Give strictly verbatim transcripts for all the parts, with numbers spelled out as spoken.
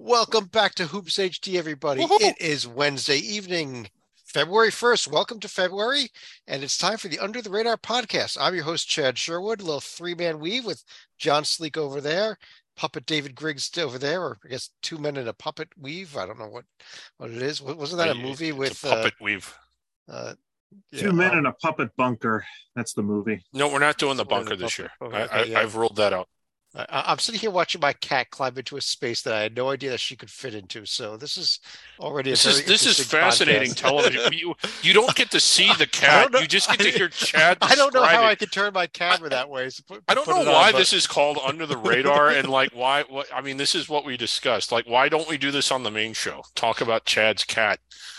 Welcome back to Hoops H D, everybody. Woohoo! It is Wednesday evening, February first. Welcome to February, and it's time for the Under the Radar podcast. I'm your host, Chad Sherwood, a little three-man weave with John Sleek over there, Puppet David Griggs over there, or I guess two men in a puppet weave. I don't know what, what it is. Wasn't that a movie It's a with uh, puppet weave. uh yeah, Two Men um, in a Puppet Bunker. That's the movie. No, we're not doing the two men in a bunker this puppet- year. oh, I, okay, I, yeah. I've ruled that out. I, I'm sitting here watching my cat climb into a space that I had no idea that she could fit into. So this is already a This very is this is interesting fascinating podcast. television. You you don't get to see the I cat. don't know- You just get to I- hear Chad. I don't know how describe I it. could turn my camera that way. So put, I don't put know it on, why but- this is called Under the Radar and like why what I mean this is what we discussed. Like why don't we do this on the main show? Talk about Chad's cat.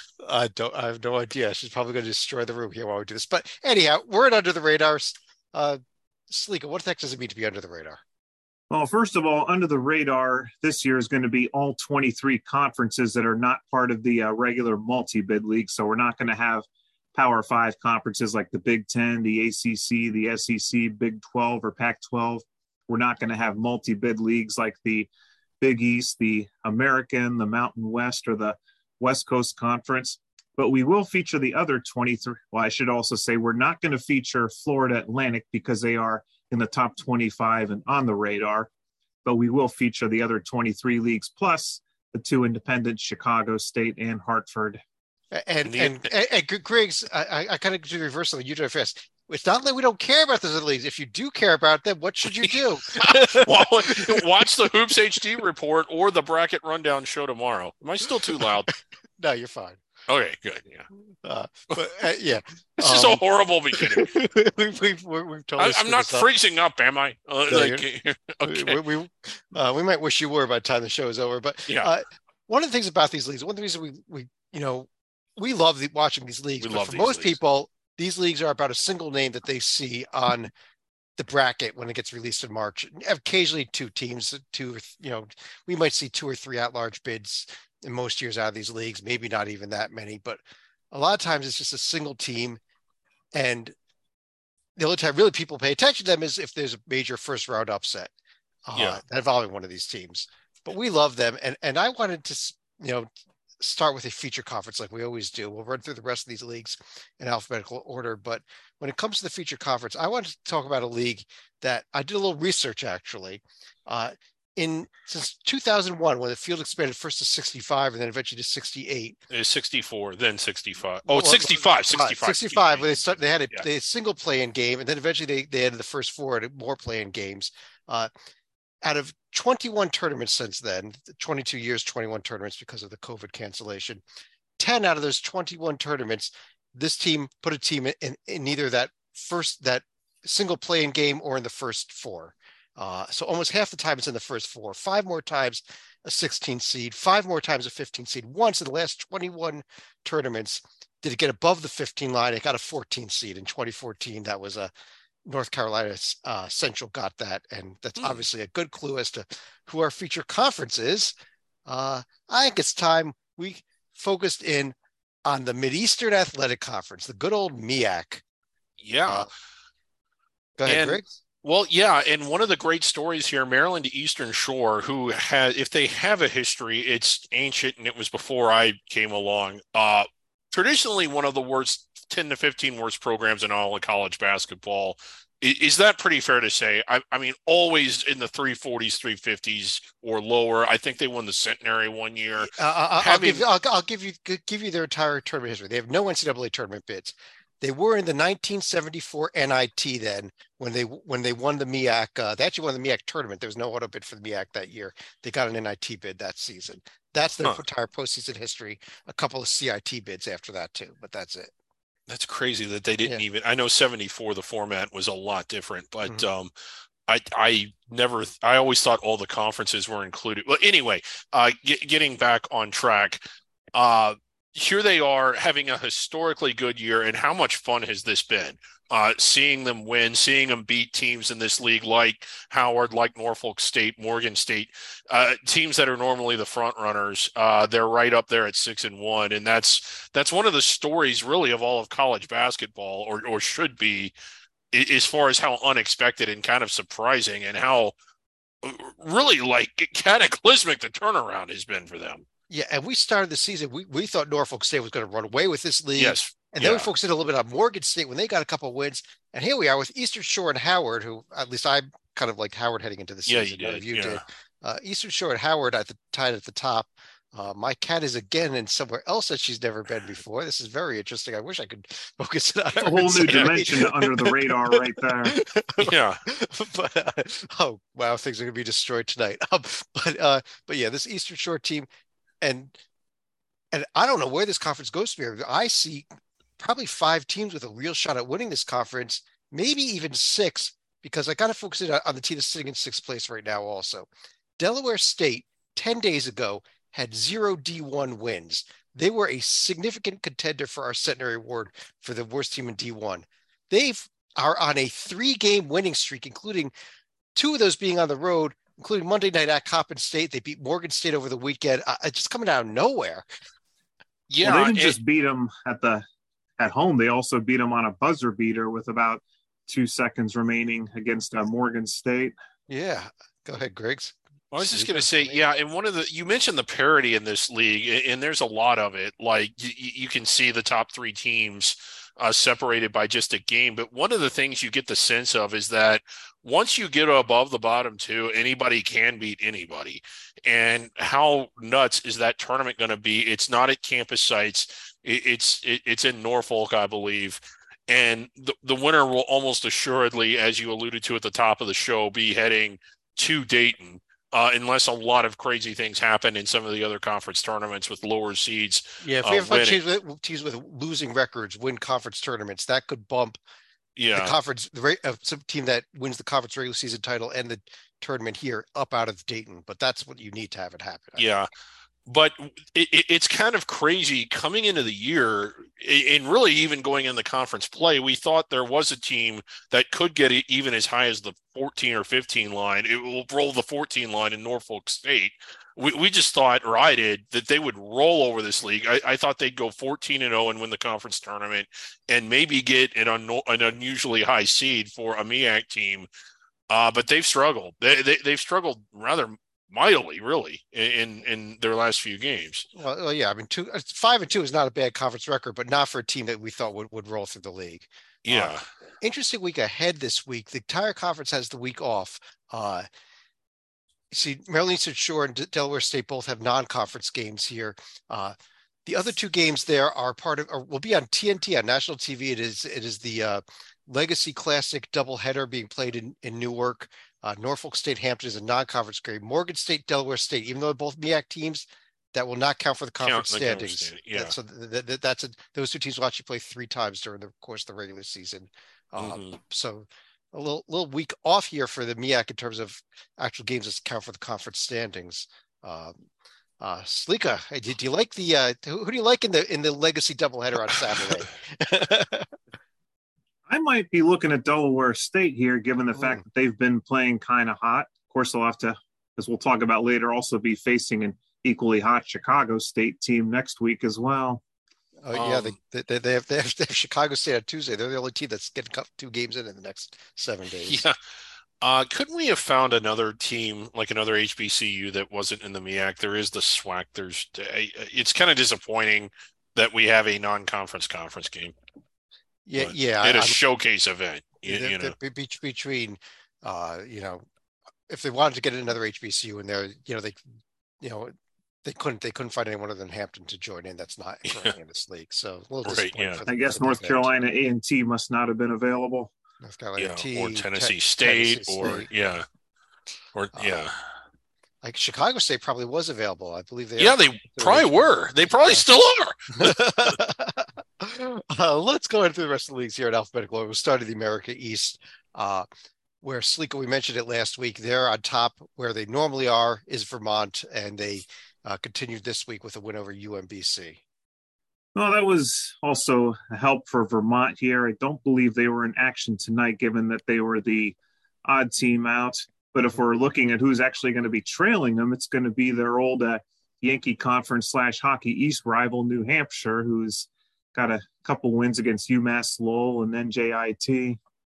I don't. I have no idea. She's probably going to destroy the room here while we do this. But anyhow, we're at Under the Radar. Uh, Sleeka, what the heck does it mean to be under the radar? Well, first of all, under the radar this year is going to be all twenty-three conferences that are not part of the uh, regular multi-bid league. So we're not going to have Power Five conferences like the Big Ten, the A C C, the S E C, Big twelve, or Pac twelve. We're not going to have multi-bid leagues like the Big East, the American, the Mountain West, or the West Coast Conference. But we will feature the other twenty-three. Well, I should also say we're not going to feature Florida Atlantic because they are in the top twenty-five and on the radar, but we will feature the other twenty-three leagues plus the two independent, Chicago State and Hartford. And The- and, and, and Griggs, I, I, I kind of do the reverse of you do it fast. It's not that we don't care about those other leagues. If you do care about them, what should you do? Well, watch the Hoops H D report or the bracket rundown show tomorrow. Am I still too loud? No, you're fine. Okay, good. Yeah, Uh, but uh, yeah, this is a Um, horrible beginning. we've, we've, we've, we've totally I, I'm screwed not this up. freezing up, am I? Uh, No, like, okay. We we, uh, we might wish you were by the time the show is over. But Yeah. uh, one of the things about these leagues, one of the reasons we we you know we love the, watching these leagues. We but love for these most leagues. people, these leagues are about a single name that they see on the bracket when it gets released in March. Occasionally, two teams, two you know, we might see two or three at-large bids in most years out of these leagues. Maybe not even that many, but a lot of times it's just a single team, and the only time really people pay attention to them is if there's a major first round upset uh, Yeah. involving one of these teams. But we love them, and and I wanted to you know start with a feature conference like we always do. We'll run through the rest of these leagues in alphabetical order, but when it comes to the feature conference, I wanted to talk about a league that I did a little research actually. Uh, in since two thousand one, when the field expanded first to sixty-five and then eventually to sixty-eight. It's sixty-four, then sixty-five. Oh, Well, it's sixty-five. sixty-five. sixty-five, where they start, they had a, Yeah. they had a single play-in game, and then eventually they, they added the first four and more play-in games. Uh, out of twenty-one tournaments since then, twenty-two years, twenty-one tournaments because of the COVID cancellation, ten out of those twenty-one tournaments, this team put a team in, in either that first, that single play-in game or in the first four. Uh, so almost half the time it's in the first four, five more times a sixteen seed, five more times a fifteen seed. Once in the last twenty-one tournaments, did it get above the fifteen line? It got a fourteen seed in twenty fourteen. That was a North Carolina uh, Central got that. And that's Hmm. obviously a good clue as to who our feature conference is. Uh, I think it's time we focused in on the Mideastern Athletic Conference, the good old M E A C. Yeah. Uh, Go ahead, And- Greg. Well, yeah, and one of the great stories here, Maryland to Eastern Shore, who has, if they have a history, it's ancient and it was before I came along. Uh, traditionally, one of the worst, ten to fifteen worst programs in all of college basketball. Is, is that pretty fair to say? I, I mean, always in the three forties, three fifties or lower. I think they won the Centenary one year. Uh, I'll, having- give, I'll, I'll give you give you their entire tournament history. They have no N C double A tournament bids. They were in the nineteen seventy-four N I T then when they when they won the M E A C. Uh, they actually won the M E A C tournament. There was no auto bid for the M E A C that year. They got an N I T bid that season. That's their Huh. entire postseason history. A couple of C I T bids after that too, but that's it. That's crazy that they didn't Yeah. even. I know seventy-four, the format was a lot different, but Mhm. um, I I never. I always thought all the conferences were included. Well, anyway, uh, get, getting back on track. Uh, here they are having a historically good year, and how much fun has this been? Uh, seeing them win, seeing them beat teams in this league like Howard, like Norfolk State, Morgan State, uh, teams that are normally the front runners. Uh, they're right up there at six and one, and that's that's one of the stories really of all of college basketball, or or should be, as far as how unexpected and kind of surprising and how really like cataclysmic the turnaround has been for them. Yeah, and we started the season, we, we thought Norfolk State was going to run away with this league. Yes. And yeah. then we focused in a little bit on Morgan State when they got a couple of wins. And here we are with Eastern Shore and Howard, who at least I kind of liked Howard heading into the season. Yeah, you did. You yeah. did. Uh, Eastern Shore and Howard at the tied at the top. Uh, my cat is again in somewhere else that she's never been before. This is very interesting. I wish I could focus it on a whole new dimension under the radar right there. Yeah. but uh, oh wow, things are going to be destroyed tonight. Um, but uh, but yeah, this Eastern Shore team, and and I don't know where this conference goes from here. I see probably five teams with a real shot at winning this conference, maybe even six, because I got to focus it on the team that's sitting in sixth place right now. Also, Delaware State ten days ago had zero D one wins. They were a significant contender for our Centenary Award for the worst team in D one. They are on a three-game winning streak, including two of those being on the road, including Monday night at Coppin State. They beat Morgan State over the weekend. Uh, it's just coming out of nowhere. Yeah, well, they didn't it, just beat them at the at home. They also beat them on a buzzer beater with about two seconds remaining against uh, Morgan State. Yeah, go ahead, Griggs. I was just going to say, yeah, and one of the, you mentioned the parity in this league, and there's a lot of it. Like, you, you can see the top three teams uh, separated by just a game. But one of the things you get the sense of is that once you get above the bottom two, anybody can beat anybody. And how nuts is that tournament going to be? It's not at campus sites. It, it's it, it's in Norfolk, I believe. And the, the winner will almost assuredly, as you alluded to at the top of the show, be heading to Dayton. Uh, unless a lot of crazy things happen in some of the other conference tournaments with lower seeds. Yeah, if we have uh, teams, with, teams with losing records win conference tournaments, that could bump yeah. the conference, the uh, some team that wins the conference regular season title and the tournament here up out of Dayton. But that's what you need to have it happen. I yeah. think. But it, it, it's kind of crazy coming into the year, and really even going in the conference play, we thought there was a team that could get it even as high as the fourteen or fifteen line. It will roll the fourteen line in Norfolk State. We we just thought, or I did, that they would roll over this league. I, I thought they'd go fourteen and oh and win the conference tournament and maybe get an, un, an unusually high seed for a M E A C team. Uh, but they've struggled. They, they, they've struggled rather mightily, really, in in their last few games. Well, well, yeah, I mean, two, five and two is not a bad conference record, but not for a team that we thought would, would roll through the league. Yeah. Uh, interesting week ahead this week. The entire conference has the week off. Uh, see, Maryland Eastern Shore and Delaware State both have non-conference games here. Uh, the other two games there are part of, or will be on T N T on national T V. It is it is the uh, Legacy Classic doubleheader being played in in Newark. Uh, Norfolk State Hampton is a non-conference game. Morgan State, Delaware State, even though they're both M E A C teams, that will not count for the conference count standings. The conference, yeah. That, so th- th- that's a, those two teams will actually play three times during the course of the regular season. Um, mm-hmm. So a little little week off here for the M E A C in terms of actual games that count for the conference standings. Um, uh, Slika, do, do you like the uh, who, who do you like in the in the Legacy doubleheader on Saturday? I might be looking at Delaware State here, given the mm. fact that they've been playing kind of hot. Of course, they'll have to, as we'll talk about later, also be facing an equally hot Chicago State team next week as well. Oh yeah, um, they, they they have they have, they have Chicago State on Tuesday. They're the only team that's getting two games in in the next seven days. Yeah. Uh, couldn't we have found another team, like another H B C U that wasn't in the M E A C? There is the SWAC. There's, it's kind of disappointing that we have a non-conference conference game. Yeah, but yeah. At a I'm, showcase event, you, the, you know. The, between, uh, you know, if they wanted to get another H B C U in there, you know, they, you know, they couldn't. They couldn't find anyone other than Hampton to join in. That's not yeah. in this league. So a little right, yeah. for the, I guess for North event. Carolina A and T must not have been available. North Carolina yeah, T, or Tennessee te- State, Tennessee or State. yeah, or uh, yeah. Like Chicago State probably was available. I believe they. Yeah, they probably were. They probably yeah. still are. uh, let's go into the rest of the leagues here in alphabetical order. We'll start at the America East, uh, where Sleeka, we mentioned it last week. They're on top where they normally are is Vermont, and they uh, continued this week with a win over U M B C. Well, that was also a help for Vermont here. I don't believe they were in action tonight, given that they were the odd team out. But if we're looking at who's actually going to be trailing them, it's going to be their old uh, Yankee Conference slash Hockey East rival, New Hampshire, who's got a couple wins against UMass Lowell and then J I T.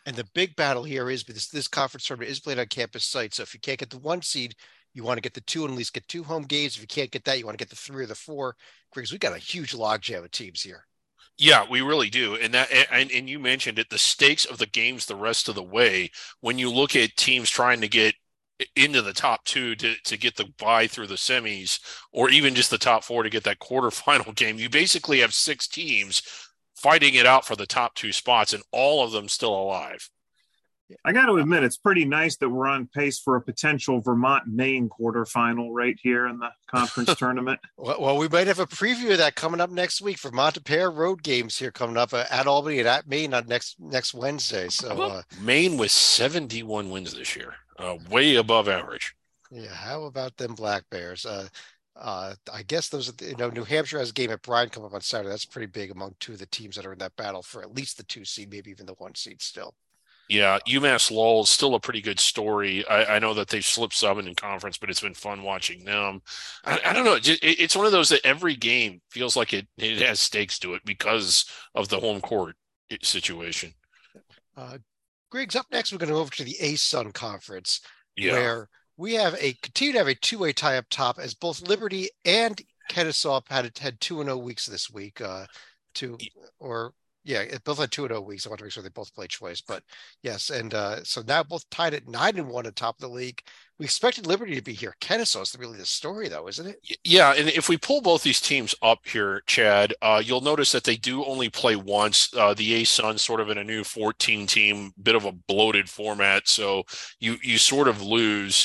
And the big battle here is because this conference tournament is played on campus sites. So if you can't get the one seed, you want to get the two and at least get two home games. If you can't get that, you want to get the three or the four. Because we got a huge logjam of teams here. Yeah, we really do. And that and, and you mentioned it, the stakes of the games the rest of the way, when you look at teams trying to get into the top two to, to get the bye through the semis, or even just the top four to get that quarterfinal game, you basically have six teams fighting it out for the top two spots, and all of them still alive. I got to admit, it's pretty nice that we're on pace for a potential Vermont-Maine quarterfinal right here in the conference tournament. Well, well, we might have a preview of that coming up next week. Vermont a pair of road games here coming up uh, at Albany and at Maine on next next Wednesday. So uh, Maine with seventy-one wins this year, uh, way above average. Yeah, how about them Black Bears? Uh, uh, I guess those, you know, New Hampshire has a game at Bryan coming up on Saturday. That's pretty big among two of the teams that are in that battle for at least the two seed, maybe even the one seed still. Yeah, UMass Lowell is still a pretty good story. I, I know that they've slipped some in conference, but it's been fun watching them. I, I don't know. It, it's one of those that every game feels like it, it has stakes to it because of the home court situation. Uh, Griggs, up next, we're going to go over to the A-Sun Conference, yeah. where we have a continue to have a two-way tie up top, as both Liberty and Kennesaw had had two and oh weeks this week. Uh, two or Yeah, it both had two and oh weeks. I want to make sure they both played twice, but yes. And uh, so now both tied at nine and one atop the league. We expected Liberty to be here. Kennesaw is really the story, though, isn't it? Yeah, and if we pull both these teams up here, Chad, uh, you'll notice that they do only play once. Uh, the A-Sun sort of in a new fourteen team, bit of a bloated format, so you you sort of lose,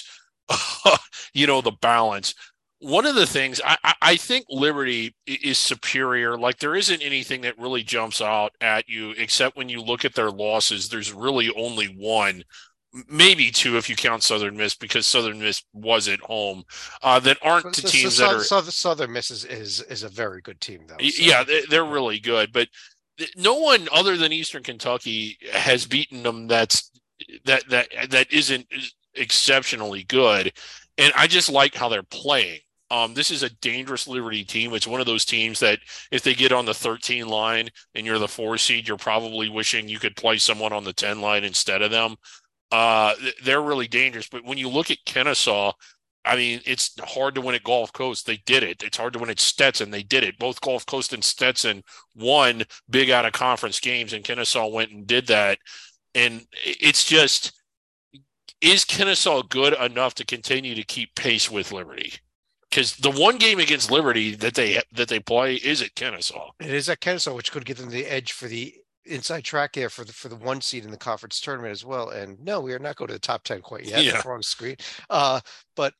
you know, the balance. One of the things I, I think Liberty is superior. Like, there isn't anything that really jumps out at you, except when you look at their losses. There's really only one, maybe two if you count Southern Miss, because Southern Miss was at home. Uh, that aren't to so, teams so, that are Southern, Southern Miss is, is is a very good team, though. So. Yeah, they're really good, but no one other than Eastern Kentucky has beaten them. That's that that that isn't exceptionally good, and I just like how they're playing. Um, this is a dangerous Liberty team. It's one of those teams that if they get on the thirteen line and you're the four seed, you're probably wishing you could play someone on the ten line instead of them. Uh, they're really dangerous. But when you look at Kennesaw, I mean, it's hard to win at Gulf Coast. They did it. It's hard to win at Stetson. They did it. Both Gulf Coast and Stetson won big out of conference games, and Kennesaw went and did that. And it's just, is Kennesaw good enough to continue to keep pace with Liberty? Because the one game against Liberty that they that they play is at Kennesaw. It is at Kennesaw, which could give them the edge for the inside track there for the for the one seed in the conference tournament as well. And no, we are not going to the top ten quite yet. Yeah. That's wrong screen. Uh, but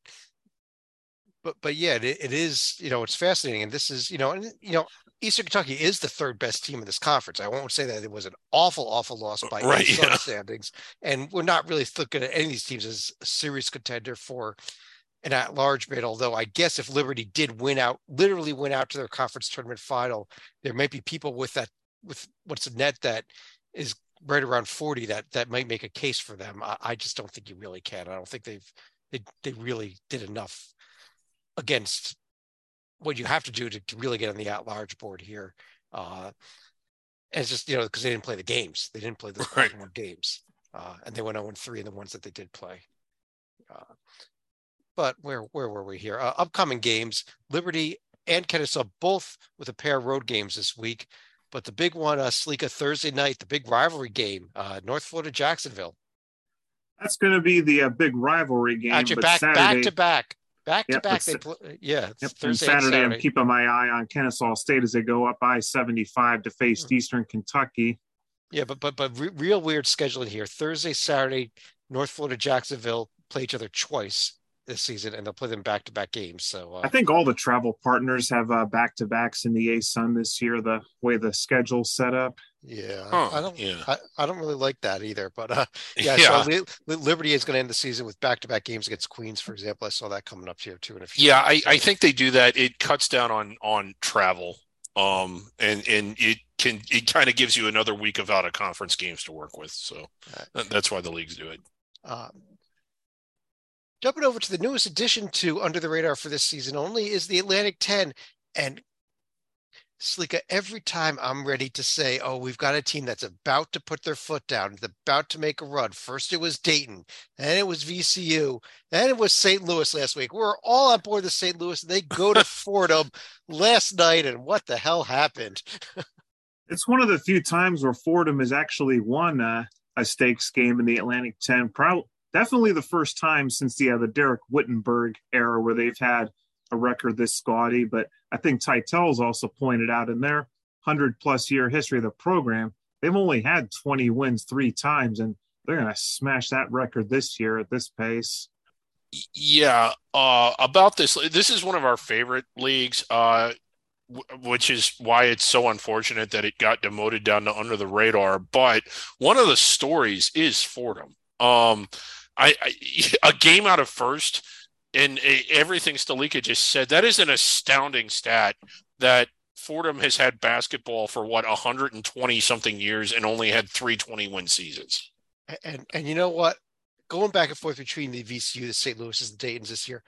but but yeah, it, it is. You know, it's fascinating, and this is you know, and you know, Eastern Kentucky is the third best team in this conference. I won't say that it was an awful, awful loss by right, any yeah. standings, and we're not really looking at any of these teams as a serious contender for an at-large bid, although I guess if Liberty did win out, literally win out to their conference tournament final, there might be people with that, with what's a net that is right around forty that that might make a case for them. I, I just don't think you really can. I don't think they've they they really did enough against what you have to do to, to really get on the at-large board here. Uh, and it's just, you know, because they didn't play the games. They didn't play the right. games. Uh, and they went oh and three in the ones that they did play. Uh, But where where were we here? Uh, upcoming games, Liberty and Kennesaw both with a pair of road games this week. But the big one, uh, Sleeka, Thursday night, the big rivalry game, uh, North Florida, Jacksonville. That's going to be the uh, big rivalry game. Actually, but back, Saturday, back to back. Back yep, to back. They play, yeah, yep, Thursday and Saturday, and Saturday. I'm keeping my eye on Kennesaw State as they go up I seventy-five to face mm-hmm. Eastern Kentucky. Yeah, but but but re- real weird scheduling here. Thursday, Saturday, North Florida, Jacksonville play each other twice this season, and they'll play them back-to-back games. So uh, I think all the travel partners have uh, back-to-backs in the A-Sun this year, the way the schedule's set up. Yeah, huh, I don't. Yeah. I, I don't really like that either. But uh, yeah, yeah. so Li- Liberty is going to end the season with back-to-back games against Queens, for example. I saw that coming up here too in a few. Yeah, I, I think they do that. It cuts down on on travel, um, and and it can it kind of gives you another week of out of conference games to work with. So right. That's why the leagues do it. Um, Jumping over to the newest addition to Under the Radar for this season only is the Atlantic ten. And Slika, every time I'm ready to say, oh, we've got a team that's about to put their foot down, about to make a run. First it was Dayton, then it was V C U, then it was Saint Louis last week. We're all on board the Saint Louis. They go to Fordham last night, and what the hell happened? It's one of the few times where Fordham has actually won uh, a stakes game in the Atlantic ten. Probably, definitely the first time since the, uh, the Derek Wittenberg era where they've had a record this gaudy. But I think Titel's also pointed out in their one hundred plus year history of the program, they've only had twenty wins three times, and they're going to smash that record this year at this pace. Yeah, uh, about this, this is one of our favorite leagues, uh, w- which is why it's so unfortunate that it got demoted down to under the radar. But one of the stories is Fordham. Um, I, I a game out of first, and a, everything Stalika just said, that is an astounding stat that Fordham has had basketball for what one hundred twenty something years and only had three twenty-win seasons. And and you know what? Going back and forth between the V C U, the Saint Louis, and the Dayton's this year,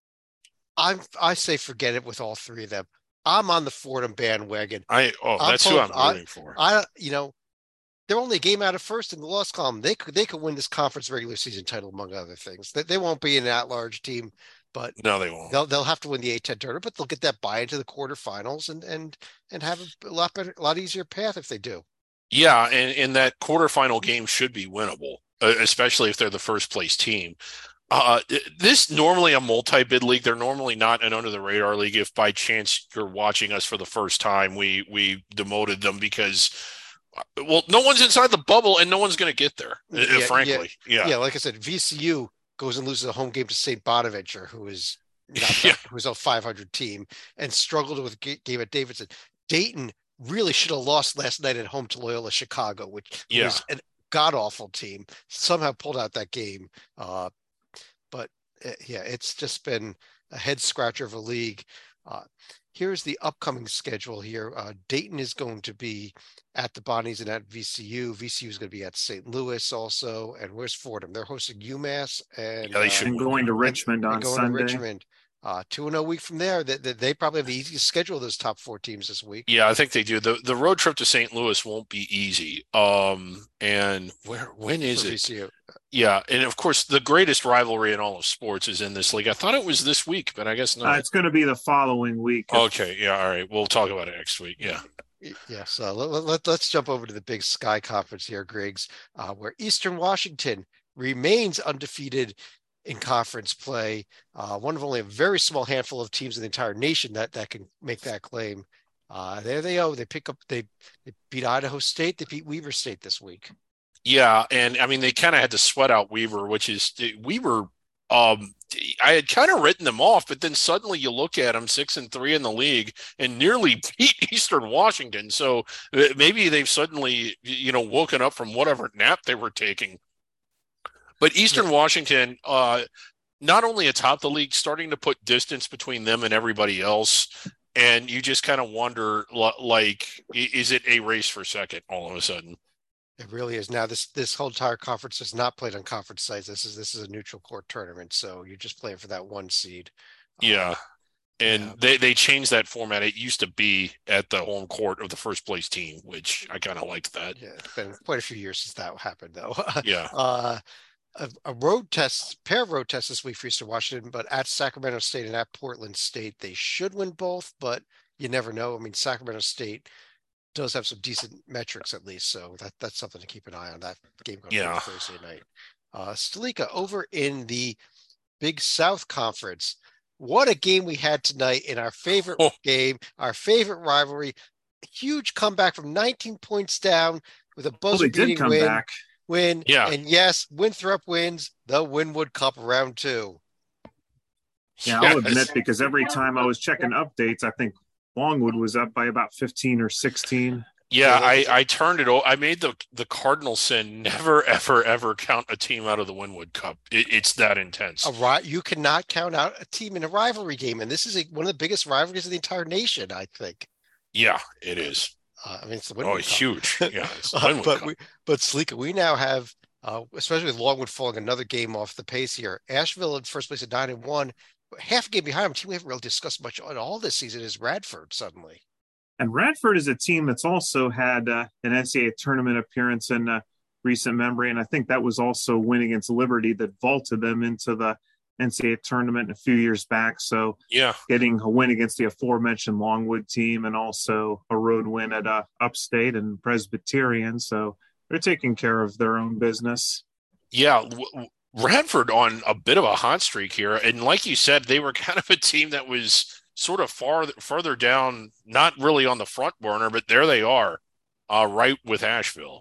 I'm I say forget it with all three of them. I'm on the Fordham bandwagon. I oh, I'm that's pulling, who I'm rooting I, for. I you know, they're only a game out of first in the loss column. They could they could win this conference regular season title, among other things. They, they won't be an at-large team, but no, they won't. They'll they'll have to win the A ten tournament, but they'll get that buy into the quarterfinals and and and have a lot better, a lot easier path if they do. Yeah, and, and that quarterfinal game should be winnable, especially if they're the first place team. Uh, this normally a multi-bid league. They're normally not an under the radar league. If by chance you're watching us for the first time, we we demoted them because, well, no one's inside the bubble and no one's going to get there. Yeah, frankly, yeah, yeah, yeah. Like I said, V C U goes and loses a home game to Saint Bonaventure, who is not yeah. who's a five hundred team, and struggled with a game at Davidson. Dayton really should have lost last night at home to Loyola Chicago, which yeah. was a god-awful team. Somehow pulled out that game. Uh, but uh, yeah, it's just been a head scratcher of a league. Uh, here's the upcoming schedule here. Uh, Dayton is going to be at the Bonnies and at V C U. V C U is going to be at Saint Louis also. And where's Fordham? They're hosting UMass and, yeah, they should uh, going to Richmond and, on and going Sunday. To Richmond. Uh, two and a week from there, they, they, they probably have the easiest schedule of those top four teams this week. Yeah, I think they do. the The road trip to Saint Louis won't be easy. Um, and where when is For it? V C U. Yeah, and of course, the greatest rivalry in all of sports is in this league. I thought it was this week, but I guess not. Uh, it's going to be the following week. Okay, yeah, all right. We'll talk about it next week. Yeah. Yeah, so let, let, let's jump over to the Big Sky Conference here, Griggs, uh, where Eastern Washington remains undefeated in conference play. Uh, one of only a very small handful of teams in the entire nation that, that can make that claim. Uh, there they go. They pick up, they, they beat Idaho State. They beat Weaver State this week. Yeah. And I mean, they kind of had to sweat out Weaver, which is Weaver. Um, I had kind of written them off, but then suddenly you look at them six and three in the league and nearly beat Eastern Washington. So maybe they've suddenly, you know, woken up from whatever nap they were taking. But Eastern yeah. Washington, uh, not only atop the league, starting to put distance between them and everybody else. And you just kind of wonder, like, is it a race for second all of a sudden? It really is. Now, this this whole entire conference is not played on conference sites. This is this is a neutral court tournament, so you're just playing for that one seed. Yeah. And yeah. they, they changed that format. It used to be at the home court of the first place team, which I kind of liked that. Yeah, it's been quite a few years since that happened, though. Yeah. uh, A, a road test, pair of road tests this week for Eastern Washington, but at Sacramento State and at Portland State, they should win both, but you never know. I mean, Sacramento State does have some decent metrics at least, so that that's something to keep an eye on. That game going yeah. Thursday night. Uh, Stalika, over in the Big South Conference, what a game we had tonight in our favorite oh. game, our favorite rivalry. Huge comeback from nineteen points down with a buzzer-beating oh, win. Back. Win, yeah, and yes, Winthrop wins the Winwood Cup round two. Yeah, I'll yes. admit, because every time I was checking updates, I think Longwood was up by about fifteen or sixteen. Yeah, I, I turned it. I made the the cardinal sin: never, ever, ever count a team out of the Winwood Cup. It, it's that intense. A right, you cannot count out a team in a rivalry game, and this is a, one of the biggest rivalries of the entire nation, I think. Yeah, it is. Uh, I mean, it's the Winwood oh, Cup. huge. Yeah, it's the uh, but we, but Stalika, we now have, uh, especially with Longwood falling another game off the pace here. Asheville in first place at nine and one, half a game behind them. Team we haven't really discussed much at all this season is Radford. Suddenly, And Radford is a team that's also had uh, an N C double A tournament appearance in uh, recent memory, and I think that was also a win against Liberty that vaulted them into the N C double A tournament a few years back. So Yeah. getting a win against the aforementioned Longwood team and also a road win at uh, Upstate and Presbyterian. So they're taking care of their own business. Yeah. W- Radford on a bit of a hot streak here. And like you said, they were kind of a team that was sort of far further down, not really on the front burner, but there they are, uh, right with Asheville.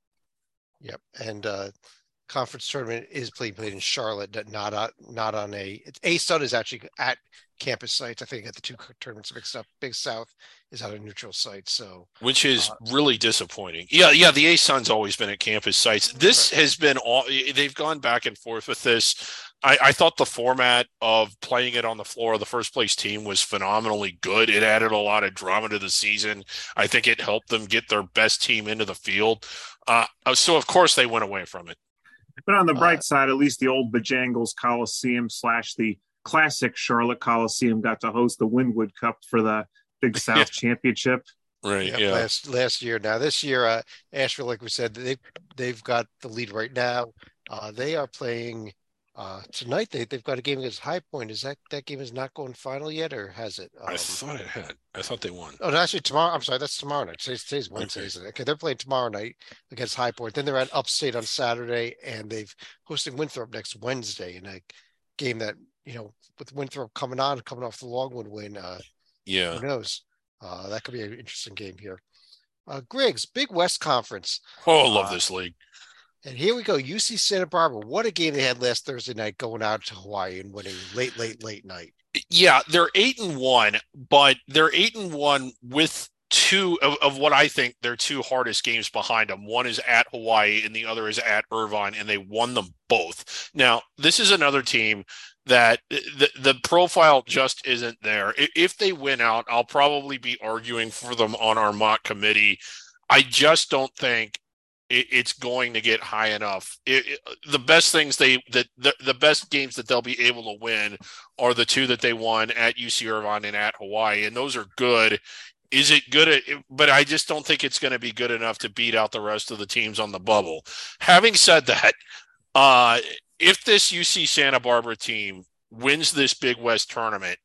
Yep. And uh, conference tournament is played played in Charlotte, not on not on a A Sun is actually at campus sites. I think I got the two tournaments mixed up. Big South is at a neutral site, so which is uh, really disappointing. Yeah, yeah, the A Sun's always been at campus sites. This right. has been all they've gone back and forth with this. I, I thought the format of playing it on the floor of the first place team was phenomenally good. It added a lot of drama to the season. I think it helped them get their best team into the field. Uh, so of course they went away from it. But on the bright uh, side, at least the old Bojangles Coliseum slash the classic Charlotte Coliseum got to host the Wynwood Cup for the Big South yeah. Championship. Right. Yeah, yeah. Last last year. Now this year, uh, Asheville, like we said, they they've got the lead right now. Uh, they are playing uh, tonight. They they've got a game against High Point. Is that that game is not going final yet, or has it? Um, I thought it had. I thought they won. Oh, no, actually tomorrow. I'm sorry, that's tomorrow night. Today's, today's Wednesday, Okay. isn't it? Okay, they're playing tomorrow night against High Point. Then they're at Upstate on Saturday, and they've hosting Winthrop next Wednesday in a game that, you know, with Winthrop coming on, coming off the Longwood win. Uh, yeah. Who knows? Uh, that could be an interesting game here. Uh, Griggs, Big West Conference. Oh, I love uh, this league. And here we go. U C Santa Barbara. What a game they had last Thursday night going out to Hawaii and winning late, late, late night. Yeah, they're eight and one, but they're eight and one with two of, of what I think they're two hardest games behind them. One is at Hawaii and the other is at Irvine, and they won them both. Now, this is another team that the, the profile just isn't there. If they win out, I'll probably be arguing for them on our mock committee. I just don't think it, it's going to get high enough. It, it, the best things they that the, the best games that they'll be able to win are the two that they won at U C Irvine and at Hawaii, and those are good. Is it good at, but I just don't think it's going to be good enough to beat out the rest of the teams on the bubble. Having said that, uh, if this U C Santa Barbara team wins this Big West tournament,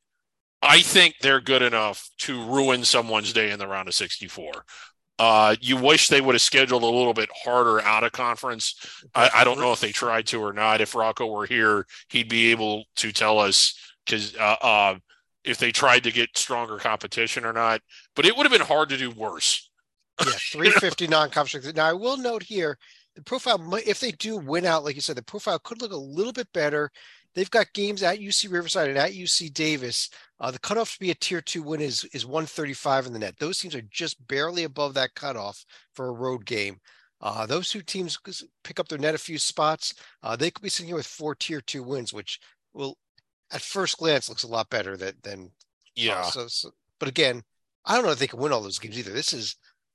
I think they're good enough to ruin someone's day in the round of sixty-four. Uh, you wish they would have scheduled a little bit harder out of conference. I, I don't know if they tried to or not. If Rocco were here, he'd be able to tell us because uh, uh, if they tried to get stronger competition or not. But it would have been hard to do worse. Yeah, three fifty non-conference. Now, I will note here, the profile, if they do win out, like you said, the profile could look a little bit better. They've got games at U C Riverside and at U C Davis. Uh, the cutoff to be a tier two win is, is one thirty-five in the net. Those teams are just barely above that cutoff for a road game. Uh, those two teams pick up their net a few spots. Uh, they could be sitting here with four tier two wins, which will, at first glance, looks a lot better than, than yeah. Uh, so, so, but again, I don't know if they can win all those games either. This is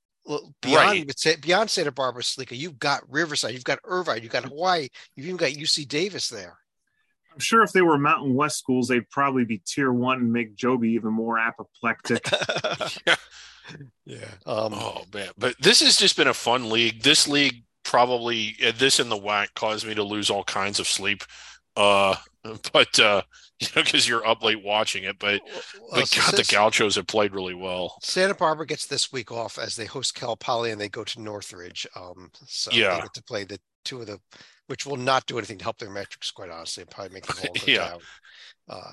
beyond right. beyond Santa Barbara, Salika. You've got Riverside, you've got Irvine, you've got Hawaii, you've even got U C Davis there. I'm sure if they were Mountain West schools, they'd probably be tier one and make Joby even more apoplectic. yeah. Yeah. Um, oh, man. But this has just been a fun league. This league probably, this and the W A C caused me to lose all kinds of sleep. Uh, but, uh, you know, because you're up late watching it. But, well, but so God, the Gauchos have played really well. Santa Barbara gets this week off as they host Cal Poly and they go to Northridge. Um, so yeah. they get to play the two of the, which will not do anything to help their metrics, quite honestly. It'll probably make them all go yeah. down. Uh,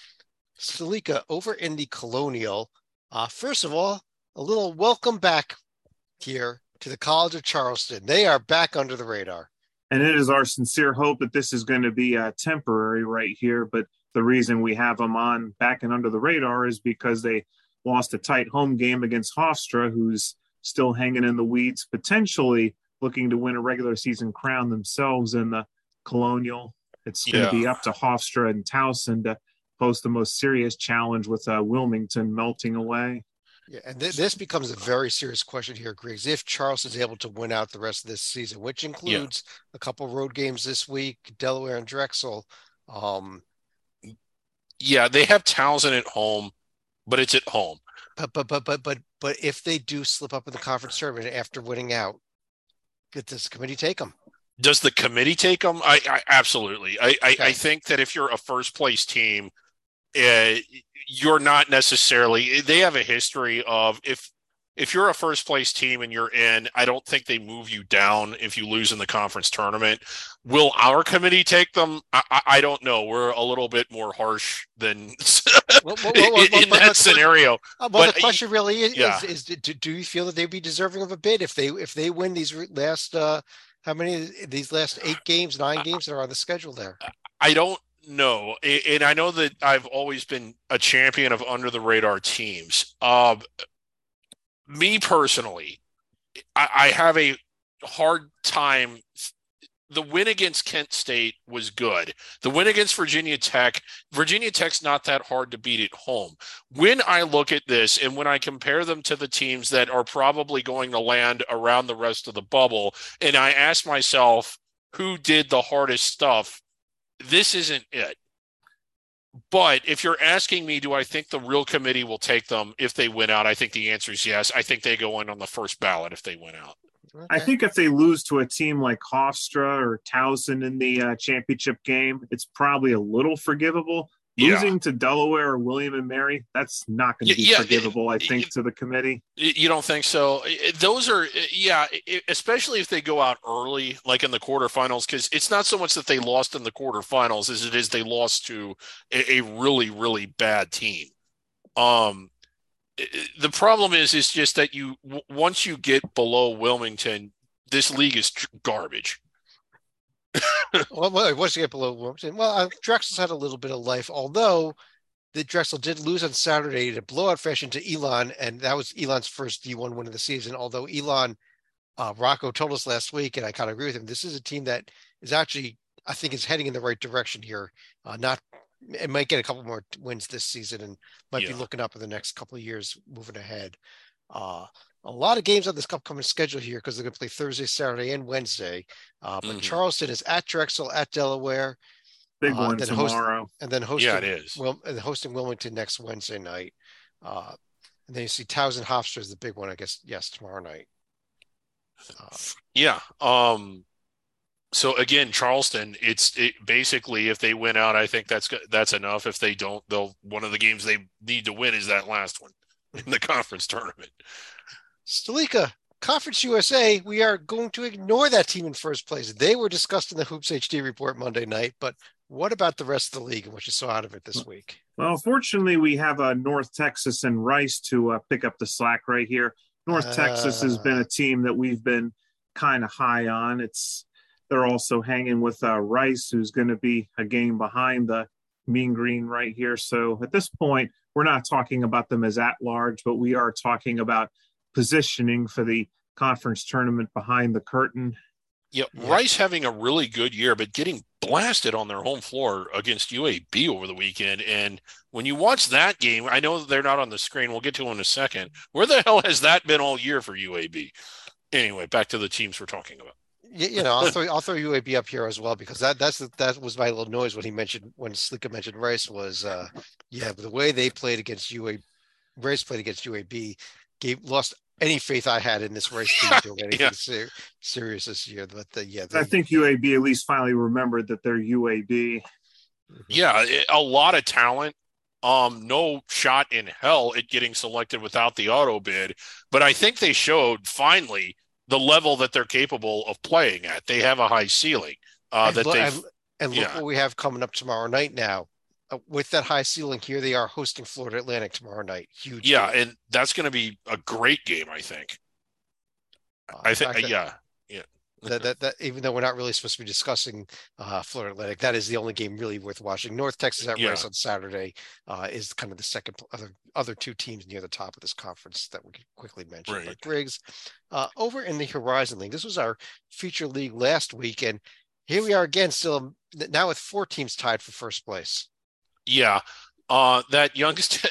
Salika, over in the Colonial, uh, first of all, a little welcome back here to the College of Charleston. They are back under the radar. And it is our sincere hope that this is going to be uh, temporary right here. But the reason we have them on back and under the radar is because they lost a tight home game against Hofstra, who's still hanging in the weeds, potentially looking to win a regular season crown themselves in the Colonial. It's going yeah. to be up to Hofstra and Towson to post the most serious challenge with uh, Wilmington melting away. Yeah, and th- this becomes a very serious question here, Griggs. If Charleston's able to win out the rest of this season, which includes yeah. a couple road games this week, Delaware and Drexel. Um, yeah, they have Towson at home, but it's at home. But but but but but But if they do slip up in the conference tournament after winning out, does the committee take them? Does the committee take them? I, I absolutely. I, I, Okay. I think that if you're a first place team, uh, you're not necessarily. They have a history of if if you're a first place team and you're in, I don't think they move you down if you lose in the conference tournament. Will our committee take them? I, I, I don't know. We're a little bit more harsh than Well, well, well, well, in, in but- that but- scenario. Uh, well, But the question really is, yeah. is, is do, do you feel that they'd be deserving of a bid if they if they win these re- last uh, how many these last eight games, nine games that are on the schedule there? I don't know, A- and I know that I've always been a champion of under the radar teams. Um, me personally, I, I have a hard time. The win against Kent State was good. The win against Virginia Tech, Virginia Tech's not that hard to beat at home. When I look at this and when I compare them to the teams that are probably going to land around the rest of the bubble, and I ask myself, who did the hardest stuff? This isn't it. But if you're asking me, do I think the real committee will take them if they win out? I think the answer is yes. I think they go in on the first ballot if they win out. Okay. I think if they lose to a team like Hofstra or Towson in the uh, championship game, it's probably a little forgivable. Yeah. Losing to Delaware or William and Mary, that's not going to be Yeah, forgivable, I it- think, it- to the committee. You don't think so? Those are, yeah, especially if they go out early, like in the quarterfinals, because it's not so much that they lost in the quarterfinals as it is they lost to a, a really, really bad team. Um, the problem is, is just that you once you get below Wilmington, this league is garbage. Well, well, once you get below Wilmington, well, uh, Drexel's had a little bit of life, although the Drexel did lose on Saturday in a blowout fashion to Elon, and that was Elon's first D one win of the season. Although Elon, uh, Rocco told us last week, and I kind of agree with him, this is a team that is actually, I think, is heading in the right direction here. Uh, not, it might get a couple more wins this season, and might Yeah. be looking up in the next couple of years, moving ahead. Uh, a lot of games on this upcoming schedule here because they're going to play Thursday, Saturday, and Wednesday. Uh, but Mhm. Charleston is at Drexel, at Delaware, Big Uh, one then host- tomorrow. and then hosting Yeah, it is. Wil- and hosting Wilmington next Wednesday night. Uh, and then you see Towson Hofstra is the big one, I guess. Yes, tomorrow night. Uh, Yeah. Um, so again, Charleston, it's it, basically if they win out, I think that's go- that's enough. If they don't, they'll one of the games they need to win is that last one in the conference tournament. Stalika, Conference U S A, we are going to ignore that team in first place. They were discussed in the Hoops H D report Monday night, but what about the rest of the league and what you saw out of it this week? Well, fortunately, we have uh, North Texas and Rice to uh, pick up the slack right here. North Uh, Texas has been a team that we've been kind of high on. It's they're also hanging with uh, Rice, who's going to be a game behind the Mean Green right here. So at this point, we're not talking about them as at large, but we are talking about positioning for the conference tournament behind the curtain. Yeah, Yeah. Rice having a really good year, but getting blasted on their home floor against U A B over the weekend. And when you watch that game, I know they're not on the screen. We'll get to it in a second. Where the hell has that been all year for U A B? Anyway, back to the teams we're talking about. You, you know, I'll throw I'll throw U A B up here as well because that that's the, that was my little noise when he mentioned when Slika mentioned Rice was uh yeah, the way they played against U A Rice played against U A B gave lost any faith I had in this Rice team doing anything Yeah. ser- serious this year. But the, yeah, I they, think U A B at least finally remembered that they're U A B. Yeah, it- a lot of talent. Um, no shot in hell at getting selected without the auto bid, but I think they showed finally the level that they're capable of playing at. They have a high ceiling. Uh, and that look, they and, and look yeah. what we have coming up tomorrow night now. Uh, with that high ceiling here, they are hosting Florida Atlantic tomorrow night. Huge. yeah, game. and that's going to be a great game. I think. Uh, I in think. fact, that- Yeah. that, that that even though we're not really supposed to be discussing uh, Florida Atlantic, that is the only game really worth watching. North Texas at Yeah. Rice on Saturday uh, is kind of the second pl- other other two teams near the top of this conference that we could quickly mention. Right. But Griggs, uh, over in the Horizon League, this was our feature league last week, and here we are again, still now with four teams tied for first place. Yeah. Uh, that youngest.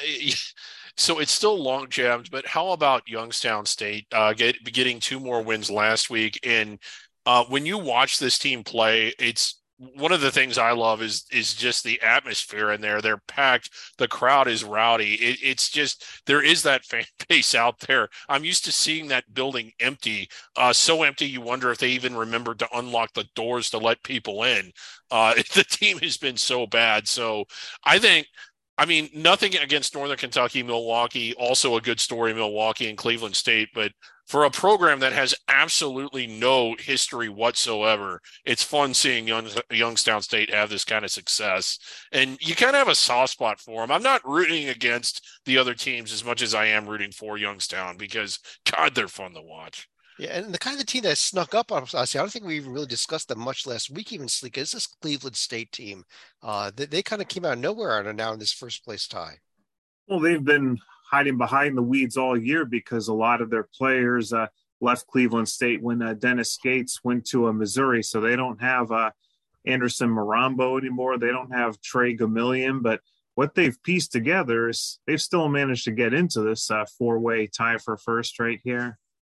So it's still long jams, but how about Youngstown State uh, get, getting two more wins last week? And uh, when you watch this team play, it's one of the things I love is is just the atmosphere in there. They're packed. The crowd is rowdy. It, it's just there is that fan base out there. I'm used to seeing that building empty, uh, so empty you wonder if they even remembered to unlock the doors to let people in. Uh, the team has been so bad. So I think. I mean, nothing against Northern Kentucky, Milwaukee, also a good story, Milwaukee and Cleveland State. But for a program that has absolutely no history whatsoever, it's fun seeing Young, Youngstown State have this kind of success. And you kind of have a soft spot for them. I'm not rooting against the other teams as much as I am rooting for Youngstown because, God, they're fun to watch. Yeah, and the kind of team that snuck up on us, I don't think we even really discussed them much last week, even Sleek, is this Cleveland State team. Uh, they, they kind of came out of nowhere and are now in this first place tie. Well, they've been hiding behind the weeds all year because a lot of their players uh, left Cleveland State when uh, Dennis Gates went to uh, Missouri. So they don't have uh, Anderson Marambo anymore. They don't have Trey Gamillion, but what they've pieced together is they've still managed to get into this uh, four-way tie for first right here.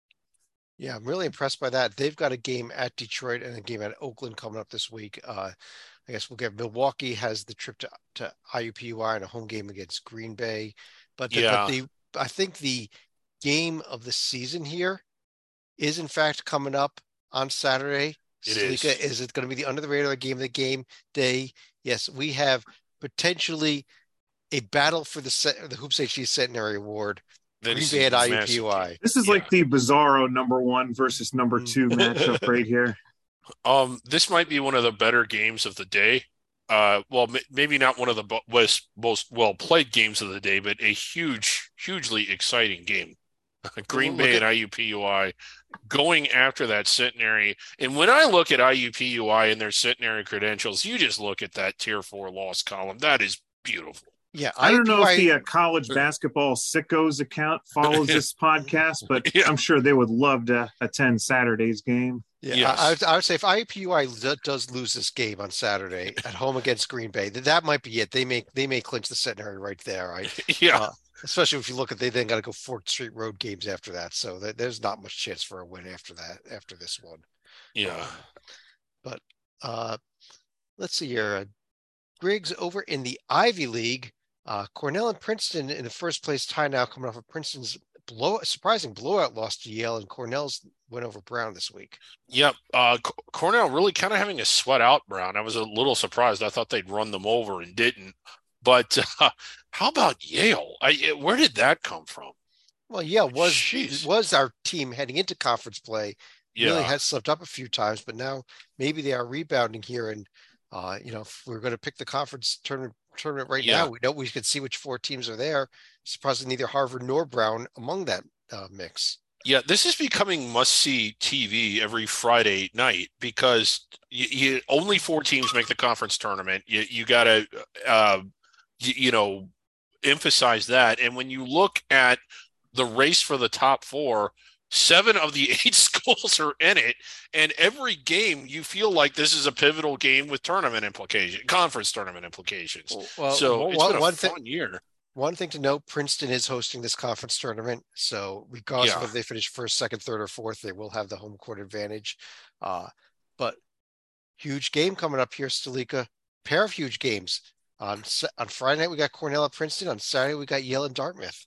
Yeah, I'm really impressed by that. They've got a game at Detroit and a game at Oakland coming up this week. Uh, I guess we'll get Milwaukee has the trip to, to I U P U I and a home game against Green Bay. But, the, yeah. but the I think the game of the season here is, in fact, coming up on Saturday. It Salika, is. Is it going to be the under the radar game of the game day? Yes, we have potentially a battle for the, the Hoops H D Centenary Award. Green Bay at I U P U I. This is yeah. like the bizarro number one versus number two matchup right here. Um, this might be one of the better games of the day. Uh, well, m- maybe not one of the most, most well-played games of the day, but a huge, hugely exciting game. Green Bay at I U P U I going after that centenary. And when I look at I U P U I and their centenary credentials, you just look at that tier four loss column. That is beautiful. Yeah, I don't know if the uh, college basketball sickos account follows this podcast, but yeah. I'm sure they would love to attend Saturday's game. Yeah, yes. I, I, would, I would say if I U P U I does lose this game on Saturday at home against Green Bay, that, that might be it. They may they may clinch the centenary right there, right? Yeah. Uh, especially if you look at they then got to go Fourth Street Road games after that, so th- there's not much chance for a win after that after this one. Yeah, uh, but uh, let's see here, uh, Griggs over in the Ivy League. Uh, Cornell and Princeton in the first place tie now, coming off of Princeton's blow surprising blowout loss to Yale, and Cornell's win over Brown this week. Yep. Uh, C- Cornell really kind of having a sweat out Brown. I was a little surprised. I thought they'd run them over and didn't. But uh, how about Yale? I, where did that come from? Well, Yale was Jeez. was our team heading into conference play. Yeah. Really had slipped up a few times, but now maybe they are rebounding here. And uh, you know, if we're going to pick the conference tournament. tournament right yeah. now, we know we can see which four teams are there. Surprisingly, neither Harvard nor Brown among that uh, mix. Yeah, this is becoming must-see T V every Friday night because you, you only four teams make the conference tournament. You you got to uh, you, you know emphasize that. And when you look at the race for the top four, seven of the eight schools are in it, and every game you feel like this is a pivotal game with tournament implications, conference tournament implications. Well, so well, it's one, been a one fun thing, year. One thing to note: Princeton is hosting this conference tournament, so regardless Yeah. of whether they finish first, second, third, or fourth, they will have the home court advantage. Uh, but huge game coming up here, Stalika. Pair of huge games on on Friday night. We got Cornell at Princeton. On Saturday, we got Yale and Dartmouth.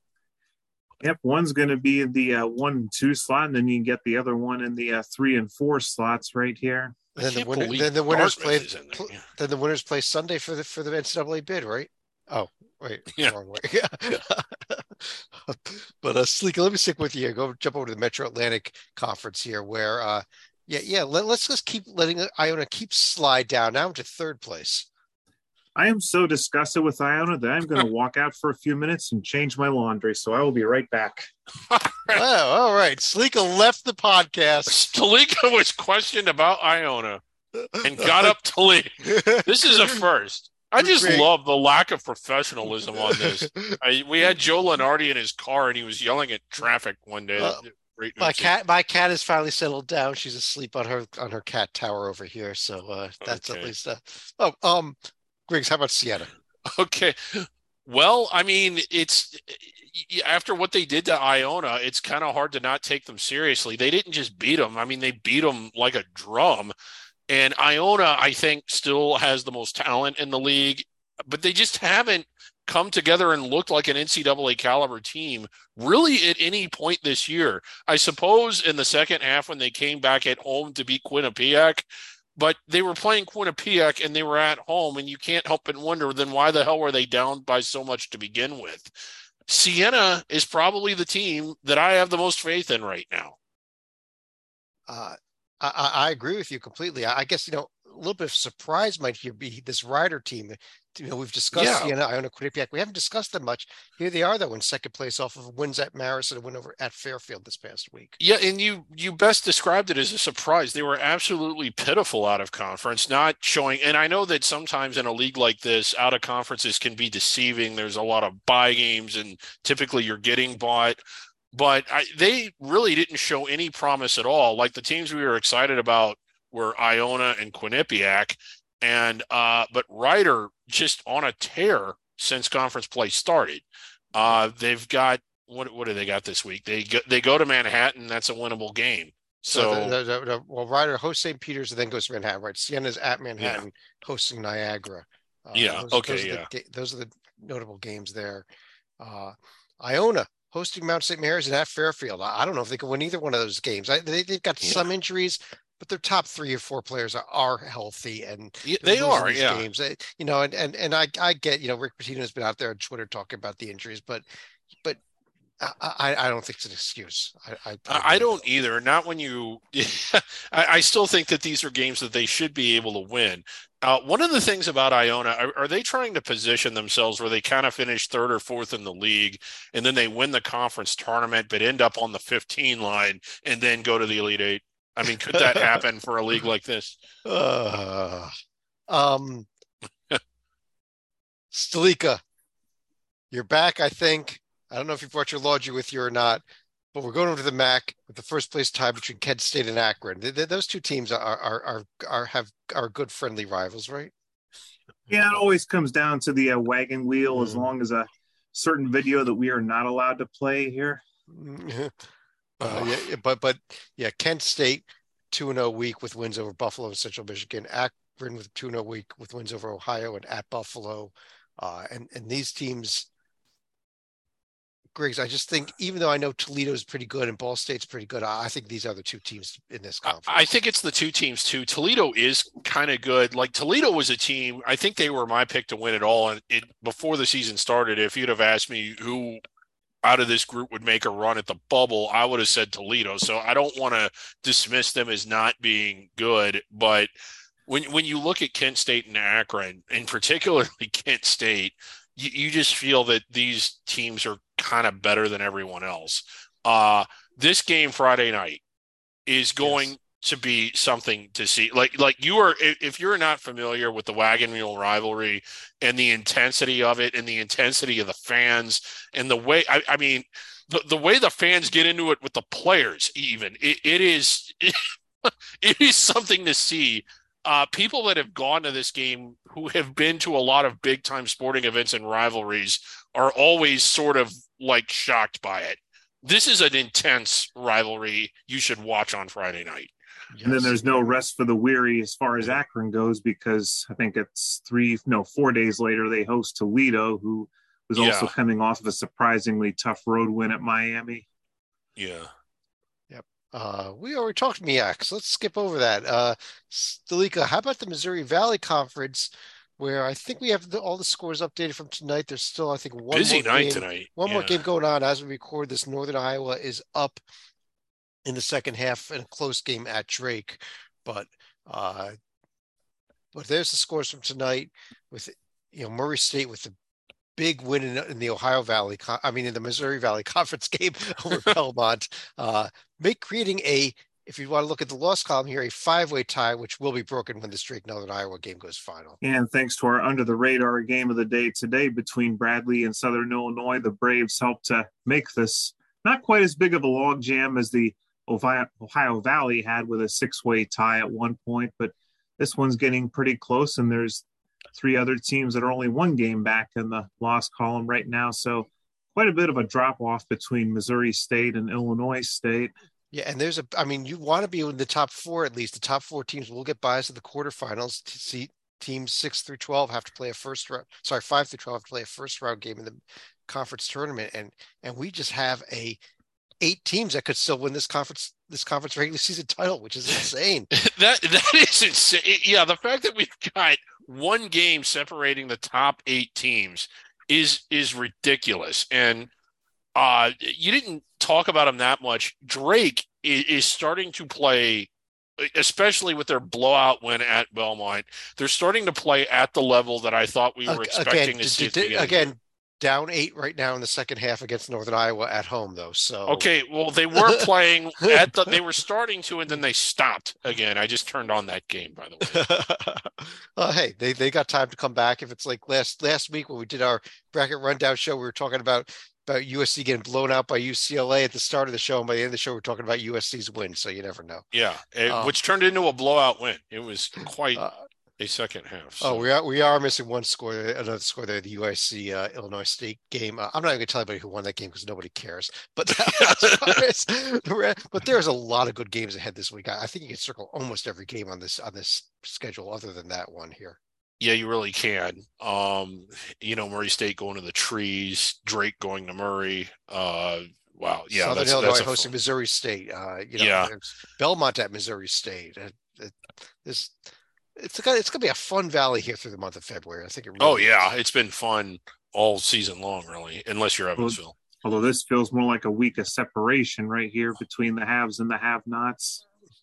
Yep, one's going to be in the uh, one and two slot, and then you can get the other one in the uh, three and four slots right here. Then the, winner, then the winners play. Pl- then the winners play Sunday for the for the N C double A bid, right? Oh, wait, yeah. wrong way. Yeah. But uh, Sleeka, let me stick with you. Go jump over to the Metro Atlantic Conference here, where uh, yeah, yeah. Let, let's just keep letting Iona keep slide down now into third place. I am so disgusted with Iona that I'm going to walk out for a few minutes and change my laundry. So I will be right back. Oh, all right. Sleeka left the podcast. Sleeka was questioned about Iona and got up to leave. This is a first. I just Great. love the lack of professionalism on this. I, we had Joe Lenardi in his car, and he was yelling at traffic one day. Uh, my cat, my cat has finally settled down. She's asleep on her on her cat tower over here. So uh, that's okay. At least. Uh, oh, um. Griggs, how about Siena? Okay. Well, I mean, it's after what they did to Iona, it's kind of hard to not take them seriously. They didn't just beat them. I mean, they beat them like a drum. And Iona, I think, still has the most talent in the league, but they just haven't come together and looked like an N C double A caliber team really at any point this year. I suppose in the second half when they came back at home to beat Quinnipiac, but they were playing Quinnipiac and they were at home, and you can't help but wonder then why the hell were they down by so much to begin with? Siena is probably the team that I have the most faith in right now. Uh, I, I agree with you completely. I guess, you know, a little bit of surprise might here be this Rider team. You know, we've discussed Yeah. Siena, Iona, Quinnipiac. We haven't discussed them much. Here they are, though, in second place off of wins at Marist and a win over at Fairfield this past week. Yeah, and you you best described it as a surprise. They were absolutely pitiful out of conference, not showing. And I know that sometimes in a league like this, out of conferences can be deceiving. There's a lot of buy games, and typically you're getting bought. But I, they really didn't show any promise at all. Like the teams we were excited about were Iona and Quinnipiac, and uh, but Rider just on a tear since conference play started. Uh, they've got what? What do they got this week? They go, they go to Manhattan. That's a winnable game. So, so the, the, the, well, Rider hosts Saint Peter's and then goes to Manhattan. Right, Siena's at Manhattan, yeah. hosting Niagara. Uh, yeah. Those, okay. Those yeah. The, those are the notable games there. Uh, Iona hosting Mount Saint Mary's and at Fairfield. I, I don't know if they can win either one of those games. I, they, they've got yeah. some injuries, but their top three or four players are, are healthy, and yeah, they are. Yeah, games. You know, and and and I I get, you know, Rick Pitino has been out there on Twitter talking about the injuries, but but I I don't think it's an excuse. I I, I, I don't either. Not when you. I, I still think that these are games that they should be able to win. Uh, one of the things about Iona, are, are they trying to position themselves where they kind of finish third or fourth in the league, and then they win the conference tournament, but end up on the fifteen line and then go to the Elite Eight? I mean, could that happen for a league like this? Uh, um, Stalika, you're back, I think. I don't know if you brought your laundry with you or not, but we're going over to the M A C with the first place tie between Kent State and Akron. They, they, those two teams are are are are have are good friendly rivals, right? Yeah, it always comes down to the uh, wagon wheel. Mm. As long as a certain video that we are not allowed to play here. Uh, yeah, but but yeah, Kent State two and zero week with wins over Buffalo and Central Michigan. Akron with two and zero week with wins over Ohio and at Buffalo, uh, and and these teams. Griggs, I just think even though I know Toledo's pretty good and Ball State's pretty good, I think these are the two teams in this conference. I think it's the two teams too. Toledo is kind of good. Like Toledo was a team. I think they were my pick to win it all. And it before the season started, if you'd have asked me who out of this group would make a run at the bubble, I would have said Toledo. So I don't want to dismiss them as not being good, but when when you look at Kent State and Akron, and particularly Kent State, you, you just feel that these teams are kind of better than everyone else. Uh, this game Friday night is going yes. to be something to see. Like, like you are, if you're not familiar with the wagon wheel rivalry and the intensity of it and the intensity of the fans and the way, I, I mean, the, the way the fans get into it with the players, even it, it is, it, it is something to see. Uh, people that have gone to this game who have been to a lot of big time sporting events and rivalries are always sort of like shocked by it. This is an intense rivalry you should watch on Friday night. Yes. And then there's no rest for the weary as far as Akron goes, because I think it's three, no, four days later, they host Toledo, who was yeah. also coming off of a surprisingly tough road win at Miami. Yeah. Yep. Uh, we already talked M E A C, so let's skip over that. Uh, Stalika, how about the Missouri Valley Conference, where I think we have the, all the scores updated from tonight? There's still, I think, one busy more night game, tonight. One yeah. more game going on as we record this. Northern Iowa is up in the second half in a close game at Drake, but uh, but there's the scores from tonight with, you know, Murray State with the big win in, in the Ohio Valley, I mean in the Missouri Valley Conference game over Belmont, uh, make creating a, if you want to look at the loss column here, a five-way tie, which will be broken when this Drake Northern Iowa game goes final. And thanks to our under the radar game of the day today between Bradley and Southern Illinois, the Braves helped to make this not quite as big of a logjam as the Ohio, Ohio Valley had with a six-way tie at one point, but this one's getting pretty close, and there's three other teams that are only one game back in the loss column right now. So quite a bit of a drop off between Missouri State and Illinois State. Yeah, and there's a, I mean, you want to be in the top four at least. The top four teams will get buys to the quarterfinals. To see teams six through twelve have to play a first round. Sorry, five through twelve have to play a first round game in the conference tournament, and and we just have a eight teams that could still win this conference this conference regular season title, which is insane. that that is insane. Yeah, the fact that we've got one game separating the top eight teams is is ridiculous. And uh, you didn't talk about him that much. Drake is, is starting to play, especially with their blowout win at Belmont. They're starting to play at the level that I thought we were expecting again, to see. d- d- again, down eight right now in the second half against Northern Iowa at home, though. So okay, well, they were playing at the. They were starting to, and then they stopped again. I just turned on that game, by the way. uh, hey, they they got time to come back. If it's like last last week when we did our bracket rundown show, we were talking about about U S C getting blown out by U C L A at the start of the show, and by the end of the show, we're talking about U S C's win. So you never know. Yeah, it, um, which turned into a blowout win. It was quite. Uh, a second half. So. Oh, we are we are missing one score, another score there, the U S C uh, Illinois State game. Uh, I'm not even going to tell anybody who won that game because nobody cares. But but there's a lot of good games ahead this week. I, I think you can circle almost every game on this on this schedule, other than that one here. Yeah, you really can. Um, you know, Murray State going to the trees, Drake going to Murray. Uh, wow, yeah, Southern that's, Illinois that's hosting Missouri State. Uh, you know, yeah, Belmont at Missouri State. It, it, this. It's gonna it's gonna be a fun valley here through the month of February. I think it really Oh yeah, is. It's been fun all season long, really, unless you're Evansville. Although this feels more like a week of separation right here between the haves and the have-nots.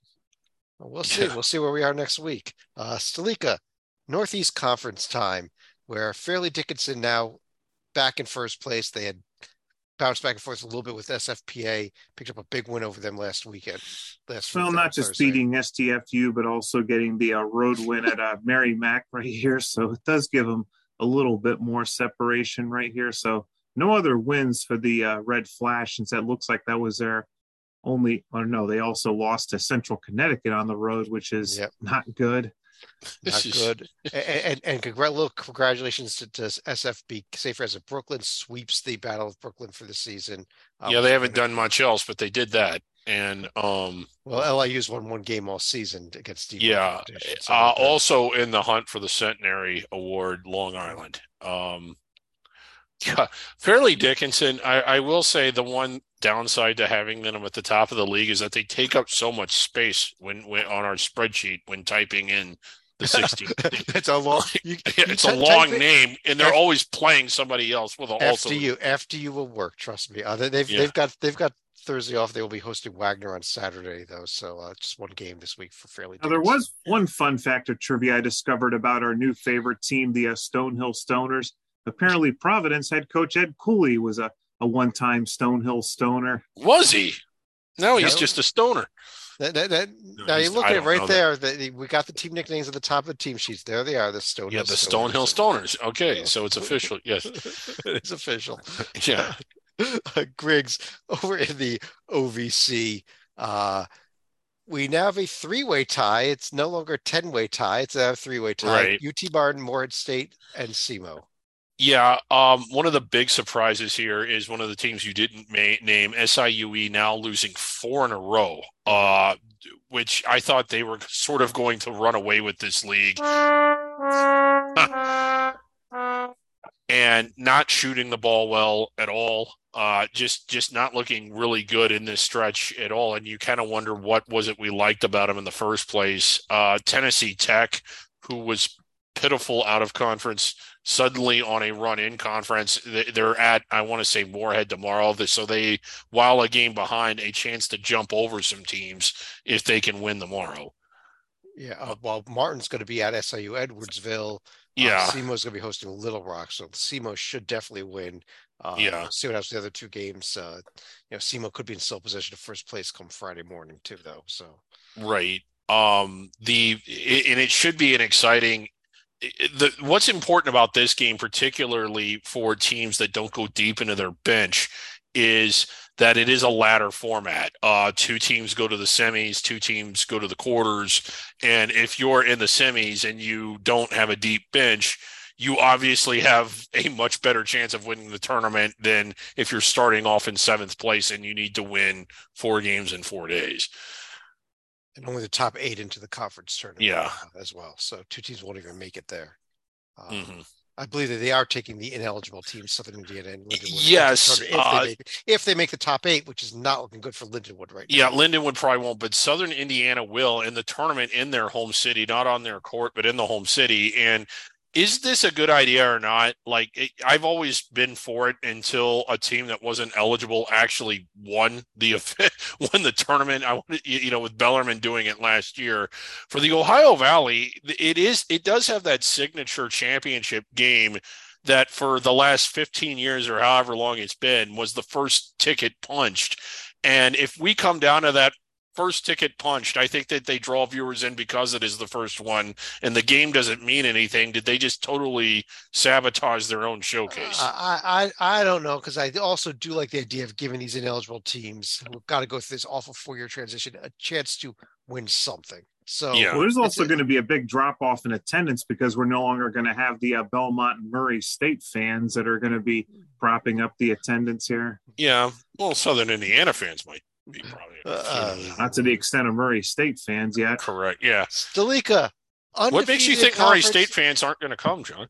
Well, we'll see. Yeah. We'll see where we are next week. Uh, Stalika, Northeast Conference time, where Fairleigh Dickinson now back in first place. They had bounced back and forth a little bit with S F P A, picked up a big win over them last weekend. Last well, not just Thursday. Beating S T F U, but also getting the uh, road win at uh, Merrimack right here. So it does give them a little bit more separation right here. So no other wins for the uh, Red Flash, since that looks like that was their only, or no, they also lost to Central Connecticut on the road, which is yep. not good. Not good. and and, and congr- little congratulations to, to S F B Safer as Brooklyn sweeps the Battle of Brooklyn for the season. Um, yeah, they haven't done much else, but they did that. And um, well, L I U's won one game all season against Steve. Yeah. So uh, also in the hunt for the Centenary Award, Long Island. Um, yeah, Fairleigh Dickinson. I, I will say the one downside to having them at the top of the league is that they take up so much space when, when on our spreadsheet when typing in the sixteen. It's a long. You, it's you a long name, and they're F- always playing somebody else with a also. After you, after you will work. Trust me. Uh, they've yeah. they've got they've got Thursday off. They will be hosting Wagner on Saturday though, so uh, just one game this week for Fairleigh. Now, there was one fun fact of trivia I discovered about our new favorite team, the uh, Stonehill Stoners. Apparently, Providence head coach Ed Cooley was a, a one-time Stonehill Stoner. Was he? No, he's no. just a stoner. That, that, that, no, now you look at it right there. The, we got the team nicknames at the top of the team sheets. There they are, the Stonehill. Yeah, the Stonehill Stoners. Stoners. Okay, so it's official. Yes, it's official. Yeah, uh, Griggs over in the O V C. Uh, we now have a three-way tie. It's no longer a ten-way tie. It's a three-way tie. Right. U T Martin, Morehead State, and SEMO. Yeah, um, one of the big surprises here is one of the teams you didn't ma- name, S I U E, now losing four in a row, uh, which I thought they were sort of going to run away with this league. And not shooting the ball well at all, uh, just just not looking really good in this stretch at all. And you kind of wonder what was it we liked about them in the first place. Uh, Tennessee Tech, who was pitiful out of conference, suddenly on a run in conference. They're at, I want to say, Moorhead tomorrow. So they, while a game behind, a chance to jump over some teams if they can win tomorrow. Yeah, uh, well, Martin's going to be at S I U Edwardsville. Yeah. Uh, SEMO's going to be hosting Little Rock, so SEMO should definitely win. Uh, yeah. We'll see what happens with the other two games. Uh, you know, SEMO could be in still position of first place come Friday morning too, though. So right. Um, the and it should be an exciting. The what's important about this game, particularly for teams that don't go deep into their bench, is that it is a ladder format. Uh, two teams go to the semis, two teams go to the quarters. And if you're in the semis and you don't have a deep bench, you obviously have a much better chance of winning the tournament than if you're starting off in seventh place and you need to win four games in four days. And only the top eight into the conference tournament yeah. as well. So two teams won't even make it there. Um, mm-hmm. I believe that they are taking the ineligible teams, Southern Indiana and Lindenwood. Yes. If, uh, they make, if they make the top eight, which is not looking good for Lindenwood right now. Yeah, Lindenwood probably won't, but Southern Indiana will in the tournament in their home city, not on their court, but in the home city. And is this a good idea or not? Like, it, I've always been for it until a team that wasn't eligible actually won the won the tournament. I you know, with Bellarmine doing it last year for the Ohio Valley, it is it does have that signature championship game that for the last fifteen years or however long it's been was the first ticket punched. And if we come down to that first ticket punched, I think that they draw viewers in because it is the first one and the game doesn't mean anything. Did they just totally sabotage their own showcase? Uh, I, I I don't know, because I also do like the idea of giving these ineligible teams who've got to go through this awful four-year transition a chance to win something. So yeah. Well, there's also going to be a big drop off in attendance because we're no longer going to have the uh, Belmont and Murray State fans that are going to be propping up the attendance here. Yeah. Well, Southern Indiana fans might be probably uh, not to the extent of Murray State fans yet. Correct. Yeah. Stalika. What makes you think Murray State fans aren't going to come, John?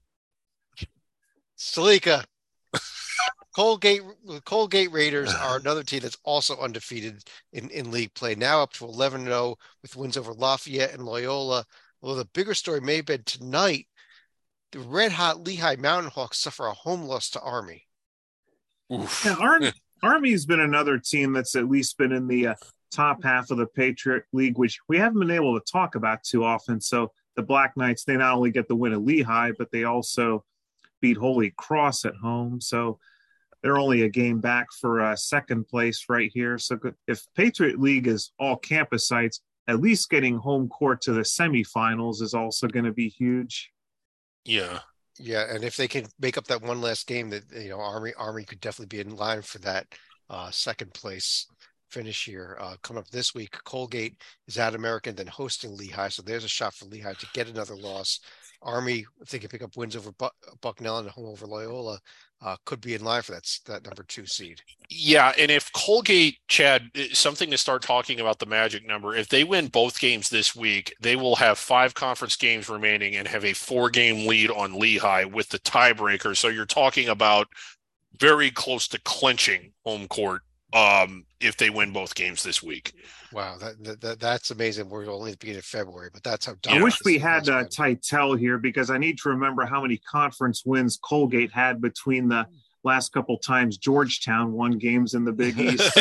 Stalika. Colgate Colgate Raiders are another team that's also undefeated in, in league play, now up to eleven and oh with wins over Lafayette and Loyola. Although the bigger story may have been tonight, the red-hot Lehigh Mountain Hawks suffer a home loss to Army. Oof. Yeah, Army, Army's been another team that's at least been in the uh, top half of the Patriot League, which we haven't been able to talk about too often. So the Black Knights, they not only get the win at Lehigh, but they also beat Holy Cross at home. So they're only a game back for uh, second place right here. So if Patriot League is all campus sites, at least getting home court to the semifinals is also going to be huge. Yeah. Yeah, and if they can make up that one last game, that you know, Army Army could definitely be in line for that uh, second place finish here. Uh, coming up this week, Colgate is at American, then hosting Lehigh. So there's a shot for Lehigh to get another loss. Army, if they can pick up wins over Buck, Bucknell and home over Loyola, uh, could be in line for that, that number two seed. Yeah, and if Colgate, Chad, something to start talking about the magic number, if they win both games this week, they will have five conference games remaining and have a four-game lead on Lehigh with the tiebreaker. So you're talking about very close to clinching home court um, if they win both games this week. Wow, that, that that's amazing. We're only at the beginning of February, but that's how. I wish we had uh, Titel here because I need to remember how many conference wins Colgate had between the last couple times Georgetown won games in the Big East.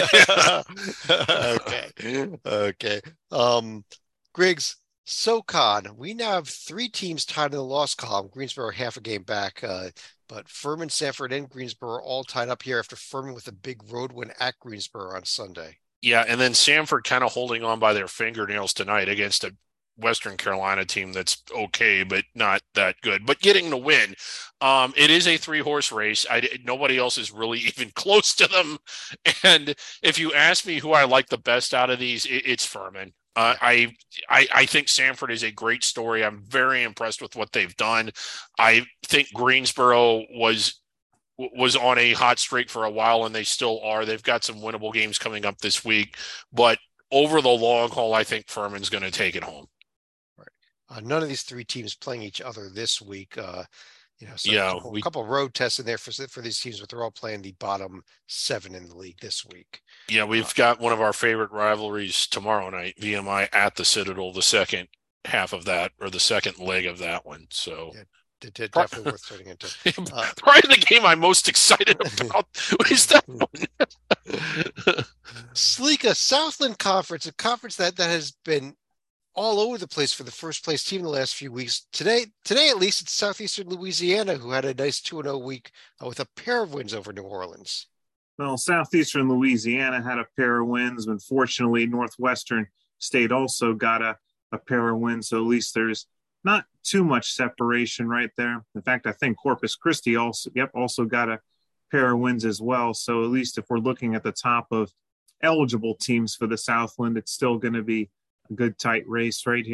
okay, okay. Um, Griggs, SoCon. We now have three teams tied in the loss column. Greensboro half a game back, uh, but Furman, Sanford, and Greensboro are all tied up here after Furman with a big road win at Greensboro on Sunday. Yeah, and then Sanford kind of holding on by their fingernails tonight against a Western Carolina team that's okay, but not that good, but getting the win. Um, it is a three-horse race. I, nobody else is really even close to them. And if you ask me who I like the best out of these, it, it's Furman. Uh, I, I I think Sanford is a great story. I'm very impressed with what they've done. I think Greensboro was was on a hot streak for a while, and they still are. They've got some winnable games coming up this week, but over the long haul, I think Furman's going to take it home. Right. Uh, none of these three teams playing each other this week. Uh, you know, so yeah, a couple, we, couple road tests in there for for these teams, but they're all playing the bottom seven in the league this week. Yeah, we've uh, got one of our favorite rivalries tomorrow night, V M I at the Citadel, the second half of that, or the second leg of that one. So. Yeah. Definitely worth turning into. Uh, Probably the game I'm most excited about is that one. Sleeka Southland Conference, a conference that, that has been all over the place for the first place team in the last few weeks. Today, today at least, it's Southeastern Louisiana who had a nice two and oh week uh, with a pair of wins over New Orleans. Well, Southeastern Louisiana had a pair of wins. Unfortunately, Northwestern State also got a, a pair of wins, so at least there's not too much separation right there. In fact, I think Corpus Christi also, yep, also got a pair of wins as well. So at least if we're looking at the top of eligible teams for the Southland, it's still going to be a good tight race right here.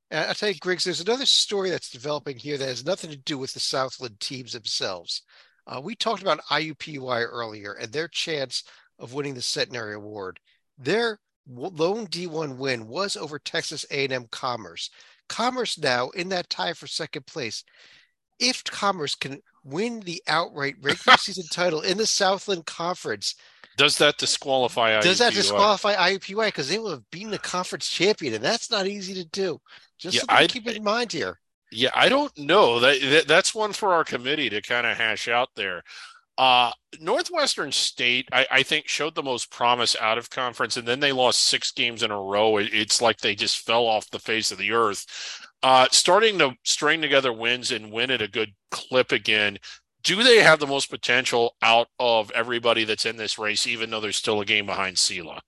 And I'll tell you, Griggs, there's another story that's developing here that has nothing to do with the Southland teams themselves. Uh, we talked about I U P U I earlier and their chance of winning the Centenary Award. Their lone D one win was over Texas A and M Commerce. Commerce now in that tie for second place. If Commerce can win the outright regular season title in the Southland Conference, does that disqualify I U P U I? Does that disqualify I U P U I? Because they will have beaten the conference champion, and that's not easy to do. Just yeah, something to keep in mind here. Yeah, I don't know. That, that That's one for our committee to kind of hash out there. Uh, Northwestern State, I, I think, showed the most promise out of conference, and then they lost six games in a row. It, it's like they just fell off the face of the earth. Uh, starting to string together wins and win at a good clip again. Do they have the most potential out of everybody that's in this race, even though there's still a game behind Sela?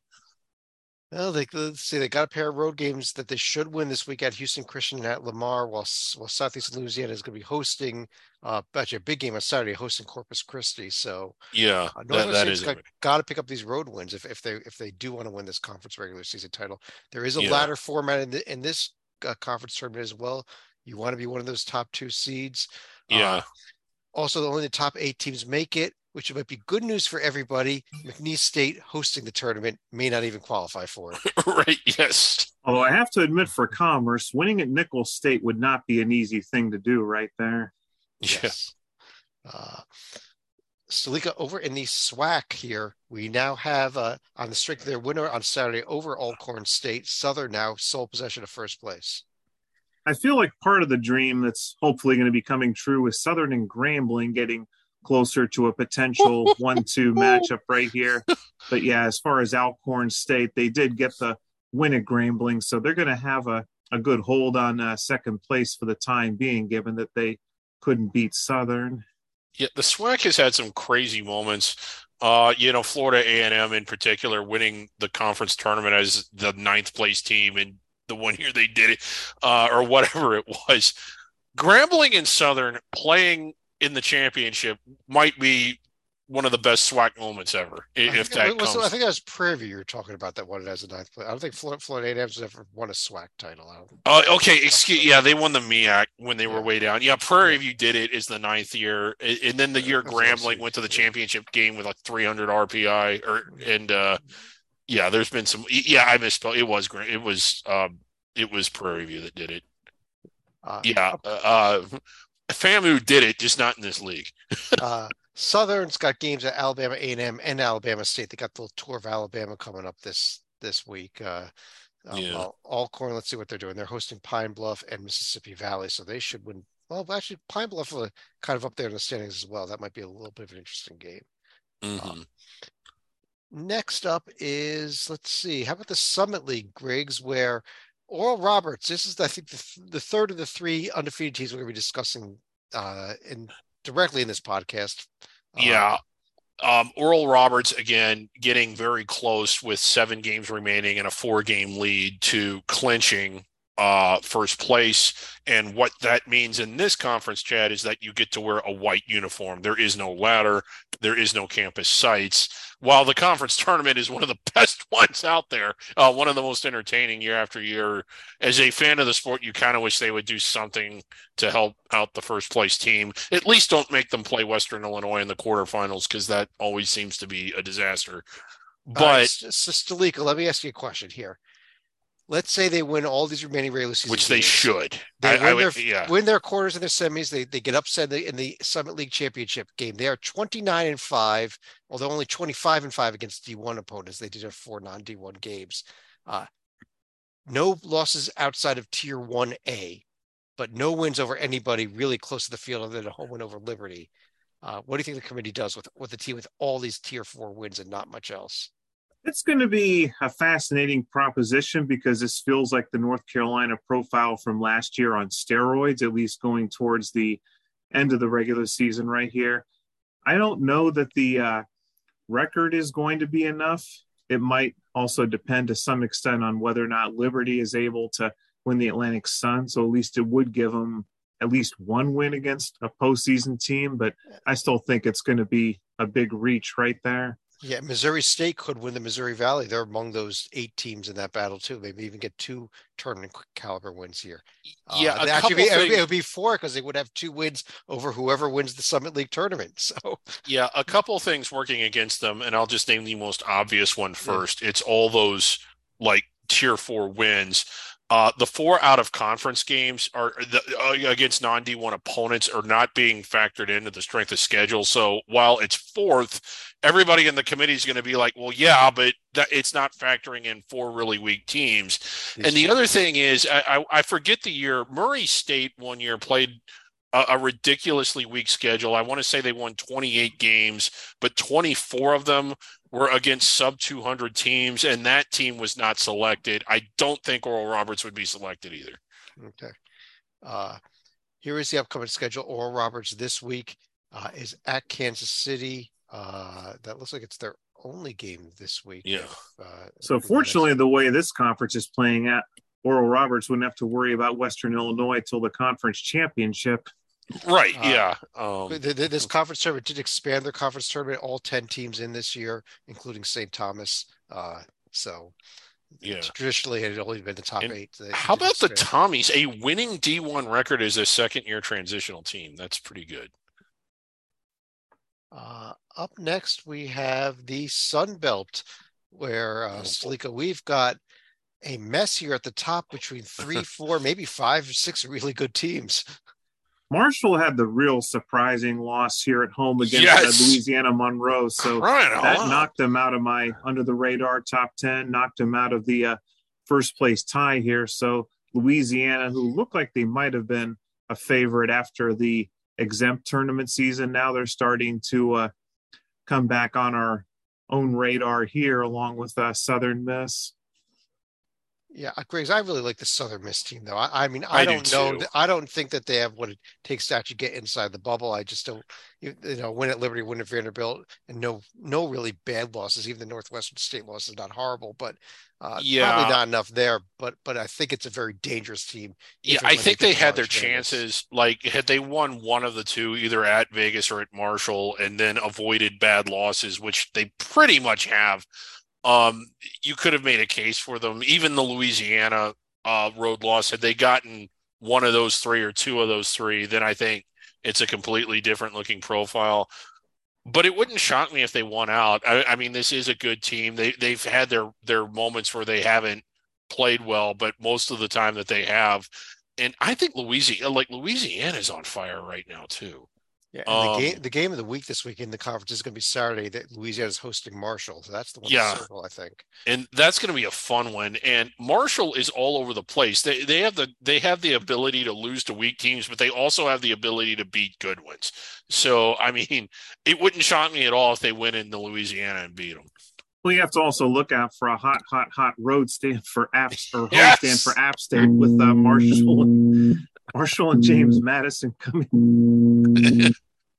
Well, they, let's see, they got a pair of road games that they should win this week at Houston Christian and at Lamar, while, while Southeast Louisiana is going to be hosting, uh, actually a big game on Saturday, hosting Corpus Christi. So yeah, uh, that, that is got, got to pick up these road wins if, if they if they do want to win this conference regular season title. There is a yeah. ladder format in, the, in this uh, conference tournament as well. You want to be one of those top two seeds. Yeah. Uh, also, only the top eight teams make it, which might be good news for everybody. McNeese State hosting the tournament may not even qualify for it. Right, yes. Although I have to admit, for Commerce, winning at Nicholls State would not be an easy thing to do right there. Yes. Uh, Stalika, over in the SWAC here, we now have, uh, on the strength of their winner on Saturday over Alcorn State, Southern now sole possession of first place. I feel like part of the dream that's hopefully going to be coming true is Southern and Grambling getting closer to a potential one two matchup right here. But yeah, as far as Alcorn State, they did get the win at Grambling, so they're going to have a, a good hold on uh, second place for the time being, given that they couldn't beat Southern. Yeah, the SWAC has had some crazy moments. Uh, you know, Florida A and M in particular winning the conference tournament as the ninth place team and the one year they did it, uh, or whatever it was. Grambling and Southern playing in the championship might be one of the best SWAC moments ever. If that it was, comes. I think that was Prairie View you were talking about that won it as a ninth place. I don't think Florida, Florida A and M's ever won a SWAC title. Oh, uh, okay. Excuse. Yeah, they won the M E A C when they were yeah. way down. Yeah, Prairie View did it as the ninth year, and then the year Grambling went to the championship game with like three hundred R P I, or and. uh Yeah, there's been some. Yeah, I misspelled. It was it was um, it was Prairie View that did it. Uh, yeah, uh, FAMU did it, just not in this league. uh, Southern's got games at Alabama A and M and Alabama State. They got the tour of Alabama coming up this this week. Uh, um, yeah. Well, Alcorn, let's see what they're doing. They're hosting Pine Bluff and Mississippi Valley, so they should win. Well, actually, Pine Bluff are kind of up there in the standings as well. That might be a little bit of an interesting game. Mm-hmm. Um, Next up is, let's see, how about the Summit League, Griggs, where Oral Roberts, this is, I think, the, the third of the three undefeated teams we're going to be discussing uh, in directly in this podcast. Yeah. Um, Oral Roberts, again, getting very close with seven games remaining and a four-game lead to clinching uh, first place. And what that means in this conference, Chad, is that you get to wear a white uniform. There is no ladder. There is no campus sites. While the conference tournament is one of the best ones out there, uh, one of the most entertaining year after year, as a fan of the sport, you kind of wish they would do something to help out the first place team. At least don't make them play Western Illinois in the quarterfinals, because that always seems to be a disaster. But uh, so, Stalika, let me ask you a question here. Let's say they win all these remaining regular season which games. they should. They I, win, I would, their, yeah. win their quarters and their semis. They they get upset in the, in the Summit League championship game. They are twenty-nine and five, although only twenty-five and five against D one opponents. They did have four non-D one games. Uh, no losses outside of Tier one A, but no wins over anybody really close to the field other than a home win over Liberty. Uh, what do you think the committee does with, with a team with all these Tier four wins and not much else? It's going to be a fascinating proposition, because this feels like the North Carolina profile from last year on steroids, at least going towards the end of the regular season right here. I don't know that the uh, record is going to be enough. It might also depend to some extent on whether or not Liberty is able to win the Atlantic Sun. So at least it would give them at least one win against a postseason team, but I still think it's going to be a big reach right there. Yeah, Missouri State could win the Missouri Valley. They're among those eight teams in that battle too. Maybe even get two tournament caliber wins here. Yeah, Uh, a they actually couple be, it would be, it things. would be four because they would have two wins over whoever wins the Summit League tournament. So Yeah, a couple things working against them, and I'll just name the most obvious one yeah, first. It's all those like tier four wins. Uh, the four out of conference games are the, uh, against non D one opponents are not being factored into the strength of schedule. So while it's fourth, everybody in the committee is going to be like, well, yeah, but that, it's not factoring in four really weak teams. And these the four other teams. thing is, I, I, I forget the year. Murray State one year played a, a ridiculously weak schedule. I want to say they won twenty-eight games, but twenty-four of them were against sub two hundred teams, and that team was not selected. I don't think Oral Roberts would be selected either. Okay. Uh, here is the upcoming schedule. Oral Roberts this week uh, is at Kansas City. Uh, that looks like it's their only game this week. Yeah. If, uh, So fortunately, the way this conference is playing at, Oral Roberts wouldn't have to worry about Western Illinois till the conference championship. Right. Uh, yeah. Um, this conference tournament did expand their conference tournament. All ten teams in this year, including Saint Thomas. Uh, so yeah. traditionally, it had only been the top And eight. how about expand. the Tommies? A winning D one record as a second-year transitional team. That's pretty good. Uh, up next, we have the Sun Belt, where uh, Salika, we've got a mess here at the top between three, four, maybe five or six really good teams. Marshall had the real surprising loss here at home against yes. Louisiana Monroe. So Crying that out. knocked them out of my under the radar top ten, knocked them out of the uh, first place tie here. So Louisiana, who looked like they might have been a favorite after the exempt tournament season, now they're starting to uh, come back on our own radar here, along with uh, Southern Miss. Yeah, Griggs, I really like the Southern Miss team, though. I, I mean, I, I don't do know. too. That, I don't think that they have what it takes to actually get inside the bubble. I just don't, you, you know, win at Liberty, win at Vanderbilt, and no, no really bad losses. Even the Northwestern State loss is not horrible, but uh, yeah. probably not enough there. But, but I think it's a very dangerous team. Yeah, I think they, they had their Vegas. chances. Like, had they won one of the two, either at Vegas or at Marshall, and then avoided bad losses, which they pretty much have. Um, you could have made a case for them. Even the Louisiana uh, road loss, had they gotten one of those three or two of those three, then I think it's a completely different looking profile. But it wouldn't shock me if they won out. I, I mean, this is a good team. They they've had their their moments where they haven't played well, but most of the time that they have, and I think Louisiana, like Louisiana, is on fire right now too. Yeah, and um, the game the game of the week this week in the conference is going to be Saturday. That Louisiana is hosting Marshall, so that's the one. Yeah, to circle, I think, and that's going to be a fun one. And Marshall is all over the place. They they have the they have the ability to lose to weak teams, but they also have the ability to beat good ones. So I mean, it wouldn't shock me at all if they win in the Louisiana and beat them. Well, you have to also look out for a hot, hot, hot road stand for apps or home yes! stand for App State with uh, Marshall, and, Marshall and James Madison coming.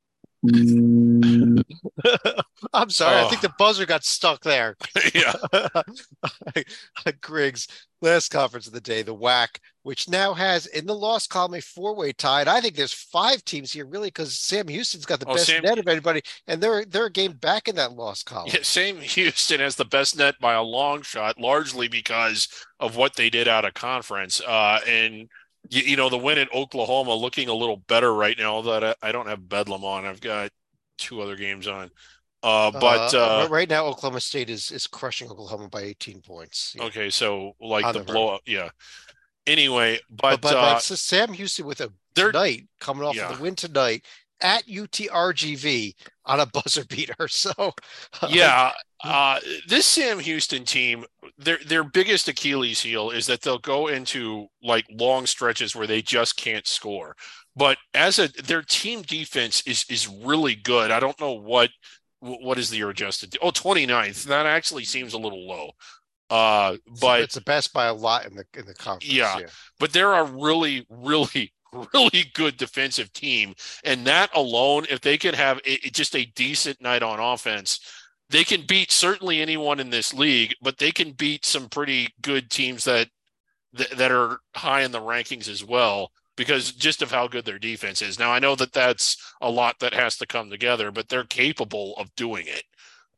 I'm sorry. Oh. I think the buzzer got stuck there. Yeah. Griggs, last conference of the day, the W A C, which now has in the loss column a four-way tie. And I think there's five teams here, really, because Sam Houston's got the oh, best Sam... net of anybody, and they're they're a game back in that loss column. Yeah, Sam Houston has the best net by a long shot, largely because of what they did out of conference. Uh, and You, you know, the win at Oklahoma looking a little better right now that I, I don't have Bedlam on. I've got two other games on. Uh, but uh, uh, right now, Oklahoma State is is crushing Oklahoma by eighteen points. Yeah. Okay, so like on the, the blow up. Yeah. Anyway, but, but, but, uh, but Sam Houston with a tonight coming off yeah. of the win tonight at U T R G V on a buzzer beater. So yeah, uh, this Sam Houston team, their their biggest Achilles heel is that they'll go into like long stretches where they just can't score. But as a their team defense is is really good. I don't know what what is the year adjusted. Oh, twenty-ninth. That actually seems a little low. Uh, but it's the best by a lot in the in the conference. Yeah, yeah. But they're a really really really good defensive team, and that alone, if they could have a, just a decent night on offense, they can beat certainly anyone in this league, but they can beat some pretty good teams that that, that are high in the rankings as well, because just of how good their defense is. Now, I know that that's a lot that has to come together, but they're capable of doing it.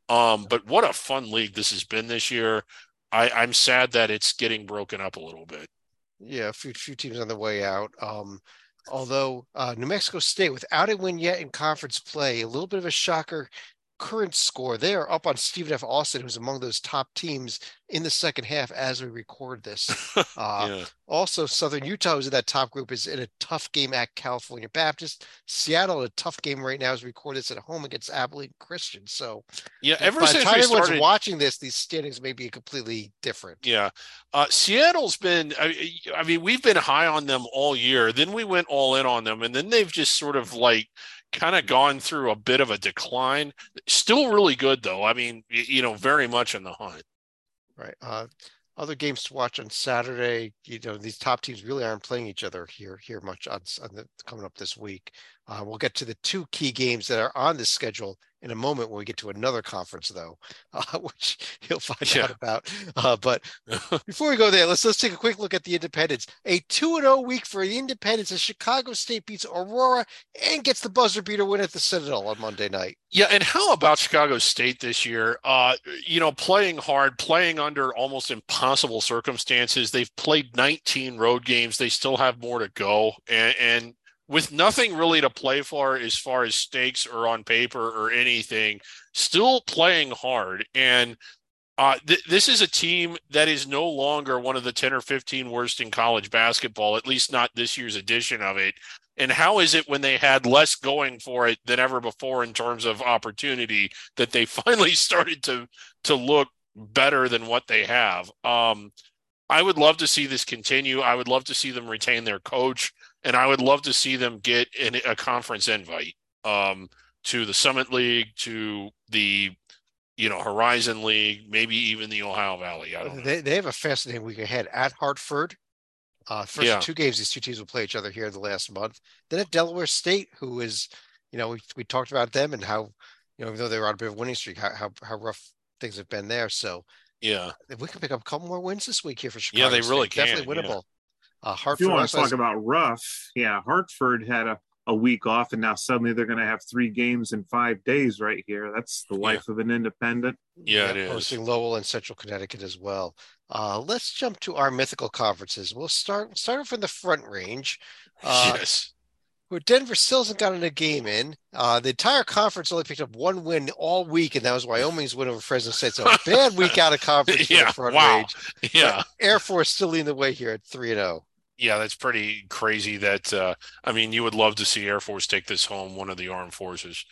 Um, but what a fun league this has been this year. I, I'm sad that it's getting broken up a little bit. Yeah, a few, few teams on the way out. Um, although uh, New Mexico State, without a win yet in conference play, a little bit of a shocker current score. They are up on Stephen F. Austin, who's among those top teams in the second half as we record this. Uh, Yeah. Also, Southern Utah, who's in that top group, is in a tough game at California Baptist. Seattle, a tough game right now as we record this at home against Abilene Christian. So Yeah, ever by the since time we everyone's started, watching this, these standings may be completely different. yeah, uh, Seattle's been. I, I mean, we've been high on them all year. Then we went all in on them, and then they've just sort of like kind of gone through a bit of a decline. Still really good though. I mean, you know, very much in the hunt. Right. Uh, other games to watch on Saturday. You know, these top teams really aren't playing each other here here much on, on the coming up this week. Uh, we'll get to the two key games that are on this schedule in a moment when we get to another conference, though, uh, which you'll find Yeah. out about. Uh, but before we go there, let's let's take a quick look at the Independents. A two and zero week for the Independents as Chicago State beats Aurora and gets the buzzer beater win at the Citadel on Monday night. Yeah, and how about Chicago State this year? Uh, you know, playing hard, playing under almost impossible circumstances. They've played nineteen road games. They still have more to go, and, and with nothing really to play for as far as stakes or on paper or anything, still playing hard. And uh, th- this is a team that is no longer one of the ten or fifteen worst in college basketball, at least not this year's edition of it. And how is it when they had less going for it than ever before in terms of opportunity that they finally started to to look better than what they have? Um, I would love to see this continue. I would love to see them retain their coach, and I would love to see them get in a conference invite um, to the Summit League, to the you know Horizon League, maybe even the Ohio Valley. I don't know. They they have a fascinating week ahead at Hartford. Uh, first Yeah. two games, these two teams will play each other here the last month. Then at Delaware State, who is, you know, we we talked about them and how, you know, even though they were on a bit of a winning streak, how how, how rough things have been there. So Yeah. if we can pick up a couple more wins this week here for Chicago, Yeah, they really State, definitely can, yeah. winnable. Uh, If Hartford you want also to has- talk about rough, yeah, Hartford had a, a week off, and now suddenly they're going to have three games in five days right here. That's the life of an independent. Yeah, it is. hosting Lowell and Central Connecticut as well. Uh, let's jump to our mythical conferences. We'll start start off in the Front Range. Uh, Yes. where Denver still hasn't gotten a game in. Uh, the entire conference only picked up one win all week, and that was Wyoming's win over Fresno State. So a bad week out of conference for Yeah, the Front wow. Range. Yeah. But Air Force still leading the way here at three and oh. Yeah, that's pretty crazy that uh I mean you would love to see Air Force take this home, one of the armed forces.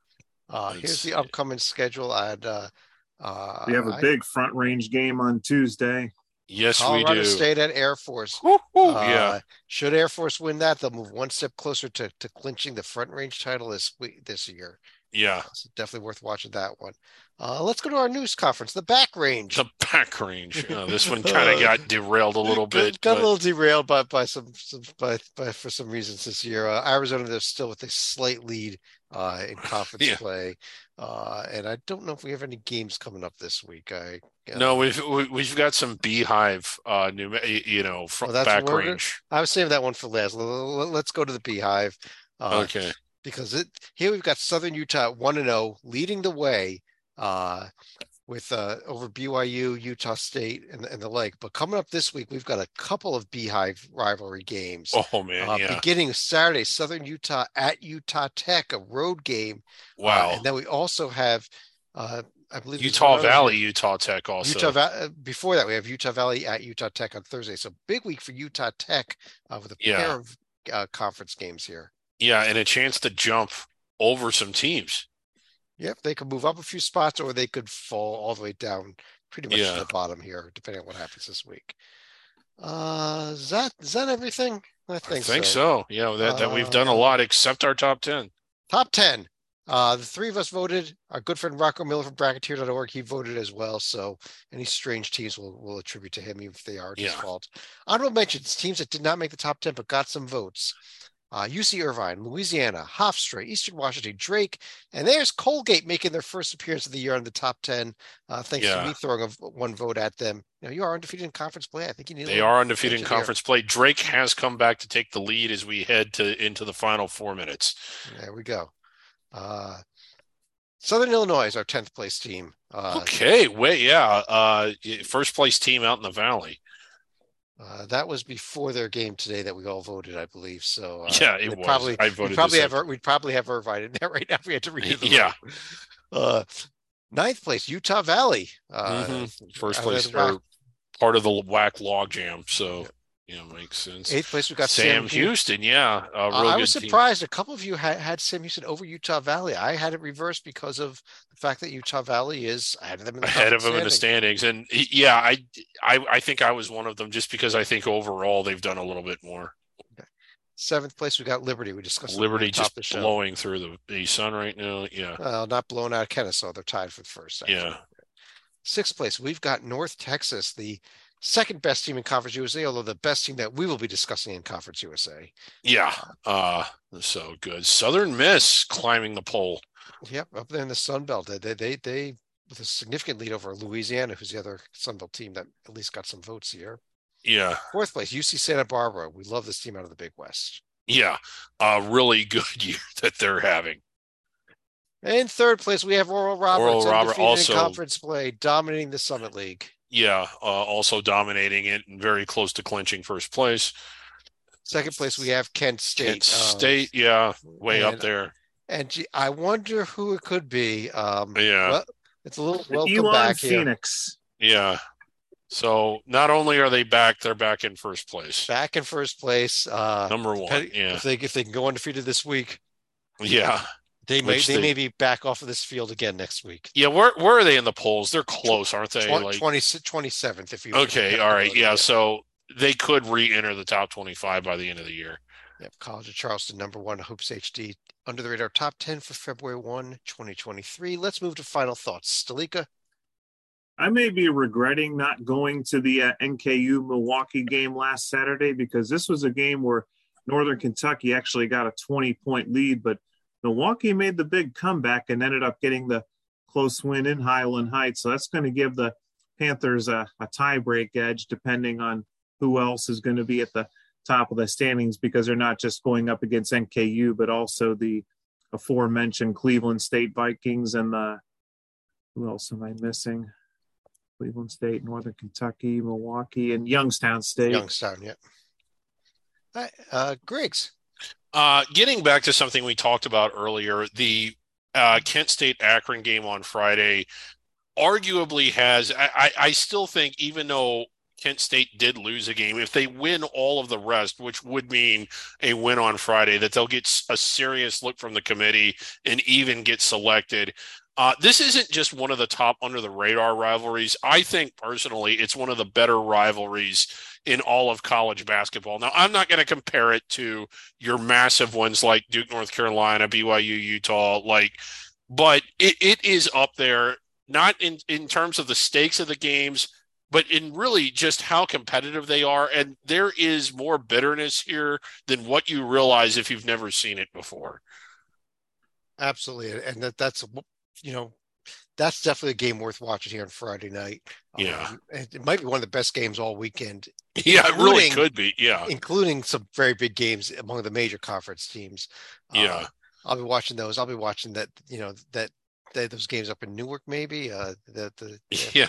Uh, here's It's- the upcoming schedule. I'd, uh, uh, We have a I- big front range game on Tuesday. Yes, Colorado we do. State at Air Force. Woo, woo, Uh, yeah. Should Air Force win that, they'll move one step closer to, to clinching the Front Range title this week, this year. Yeah. So definitely worth watching that one. Uh, let's go to our news conference, the Back Range. The back range. Uh, this one kind of got derailed a little Got- bit. Got, but- a little derailed by by some, some by, by for some reasons this year. Uh, Arizona, they're still with a slight lead uh, in conference Yeah. play, uh, and I don't know if we have any games coming up this week. I uh, No, we've we- we've got some beehive uh new you know from Well, that's back what we're- range. I was saving that one for last. L- l- Let's go to the Beehive. Uh, Okay. because it here we've got Southern Utah one and zero leading the way uh, with uh, over B Y U, Utah State, and, and the like. But coming up this week, we've got a couple of Beehive rivalry games. Oh man, Uh, yeah. Beginning Saturday, Southern Utah at Utah Tech, a road game. Uh, Wow. and then we also have, uh, I believe, there's Utah one other Valley, game. Utah Tech also. Utah Va- uh, before that, we have Utah Valley at Utah Tech on Thursday. So big week for Utah Tech uh, with a Yeah. pair of uh, conference games here. Yeah, and a chance to jump over some teams. Yep, they could move up a few spots or they could fall all the way down pretty much Yeah. to the bottom here, depending on what happens this week. Uh, is that is that everything? I I think, think so. Yeah, that, that we've done a Uh, lot except our top ten. Top ten. Uh, the three of us voted. Our good friend Rocco Miller from Bracketeer dot org, he voted as well. So any strange teams will will attribute to him, even if they are his Yeah. fault. Honorable mentions: teams that did not make the top ten but got some votes. Uh, U C Irvine, Louisiana, Hofstra, Eastern Washington, Drake, and there's Colgate making their first appearance of the year on the top ten. Uh, thanks Yeah. to me throwing a, one vote at them. You know, you are undefeated in conference play. I think you need. a They little are undefeated in attention here. conference play. Drake has come back to take the lead as we head to into the final four minutes. There we go. Uh, Southern Illinois is our tenth place team. Uh, okay, wait, yeah, uh, first place team out in the Valley. Uh, that was before their game today that we all voted, I believe. So uh, yeah, it was. Probably, I voted. We'd probably have our, we'd probably have Irvine in there right now if we had to read the yeah. Uh, ninth place, Utah Valley. Uh, mm-hmm. First place, or part of the W A C logjam. So. Yeah. Yeah, makes sense. Eighth place, we got Sam, Sam Houston. Houston. Yeah, a real uh, I good was team. surprised. A couple of you had, had Sam Houston over Utah Valley. I had it reversed because of the fact that Utah Valley is ahead of them in the ahead of them in the standings. And yeah, I, I, I think I was one of them just because I think overall they've done a little bit more. Okay. Seventh place, we got Liberty. We discussed Liberty just blowing through the, the sun right now. Yeah, well, not blown out of Kennesaw. They're tied for the first. Actually. Yeah. Sixth place, we've got North Texas, the second best team in Conference U S A, although the best team that we will be discussing in Conference U S A. Yeah. Uh, so good. Southern Miss climbing the pole. Yep. Up there in the Sun Belt. They, they, they, they with a significant lead over Louisiana, who's the other Sun Belt team that at least got some votes here. Yeah. Fourth place, U C Santa Barbara. We love this team out of the Big West. Yeah. A really good year that they're having. In third place, we have Oral Roberts. Oral Roberts also in conference play, dominating the Summit League. Yeah, uh, also dominating it and very close to clinching first place. Second place, we have Kent State. Kent State, um, yeah, way and, up there. And gee, I wonder who it could be. Um, yeah, well, it's a little welcome Elon back Phoenix. Here. Yeah. So not only are they back, they're back in first place. Back in first place. Uh, Number one. Depending, yeah. If they if they can go undefeated this week. Yeah. They may they, they may be back off of this field again next week. Yeah, where where are they in the polls? They're close, aren't they? twenty, like twenty, twenty-seventh if you Okay, all right. Yeah, so they could re-enter the top twenty-five by the end of the year. Yep, College of Charleston, number one, Hoops H D, under the radar top ten for February first, twenty twenty-three. Let's move to final thoughts. Stalika? I may be regretting not going to the uh, N K U Milwaukee game last Saturday because this was a game where Northern Kentucky actually got a twenty-point lead, but Milwaukee made the big comeback and ended up getting the close win in Highland Heights. So that's going to give the Panthers a, a tie-break edge depending on who else is going to be at the top of the standings because they're not just going up against N K U, but also the aforementioned Cleveland State Vikings and the – who else am I missing? Cleveland State, Northern Kentucky, Milwaukee, and Youngstown State. Youngstown, yeah. All right, uh, Griggs. Uh, getting back to something we talked about earlier, the uh, Kent State Akron game on Friday arguably has, I, I, I still think, even though Kent State did lose a game, if they win all of the rest, which would mean a win on Friday, that they'll get a serious look from the committee and even get selected. Uh, this isn't just one of the top under the radar rivalries. I think personally, it's one of the better rivalries in all of college basketball. Now, I'm not going to compare it to your massive ones like Duke, North Carolina, B Y U, Utah, like, but it, it is up there, not in, in terms of the stakes of the games, but in really just how competitive they are. And there is more bitterness here than what you realize if you've never seen it before. Absolutely. And that that's, you know, that's definitely a game worth watching here on Friday night. Yeah. Um, it might be one of the best games all weekend. Yeah, it really could be. Yeah. Including some very big games among the major conference teams. Yeah. Uh, I'll be watching those. I'll be watching that, you know, that, that those games up in Newark, maybe. Uh, the, the, yeah.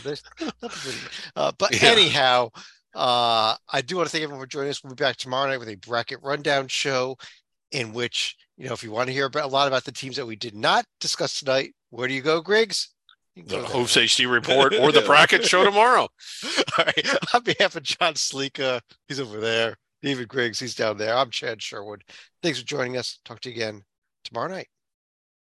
uh, but yeah. anyhow, uh, I do want to thank everyone for joining us. We'll be back tomorrow night with a bracket rundown show in which, you know, if you want to hear about, a lot about the teams that we did not discuss tonight, where do you go, Griggs? You the Hoops H D report or the bracket show tomorrow. All right. On behalf of John Sleeka, he's over there. David Griggs, he's down there. I'm Chad Sherwood. Thanks for joining us. Talk to you again tomorrow night.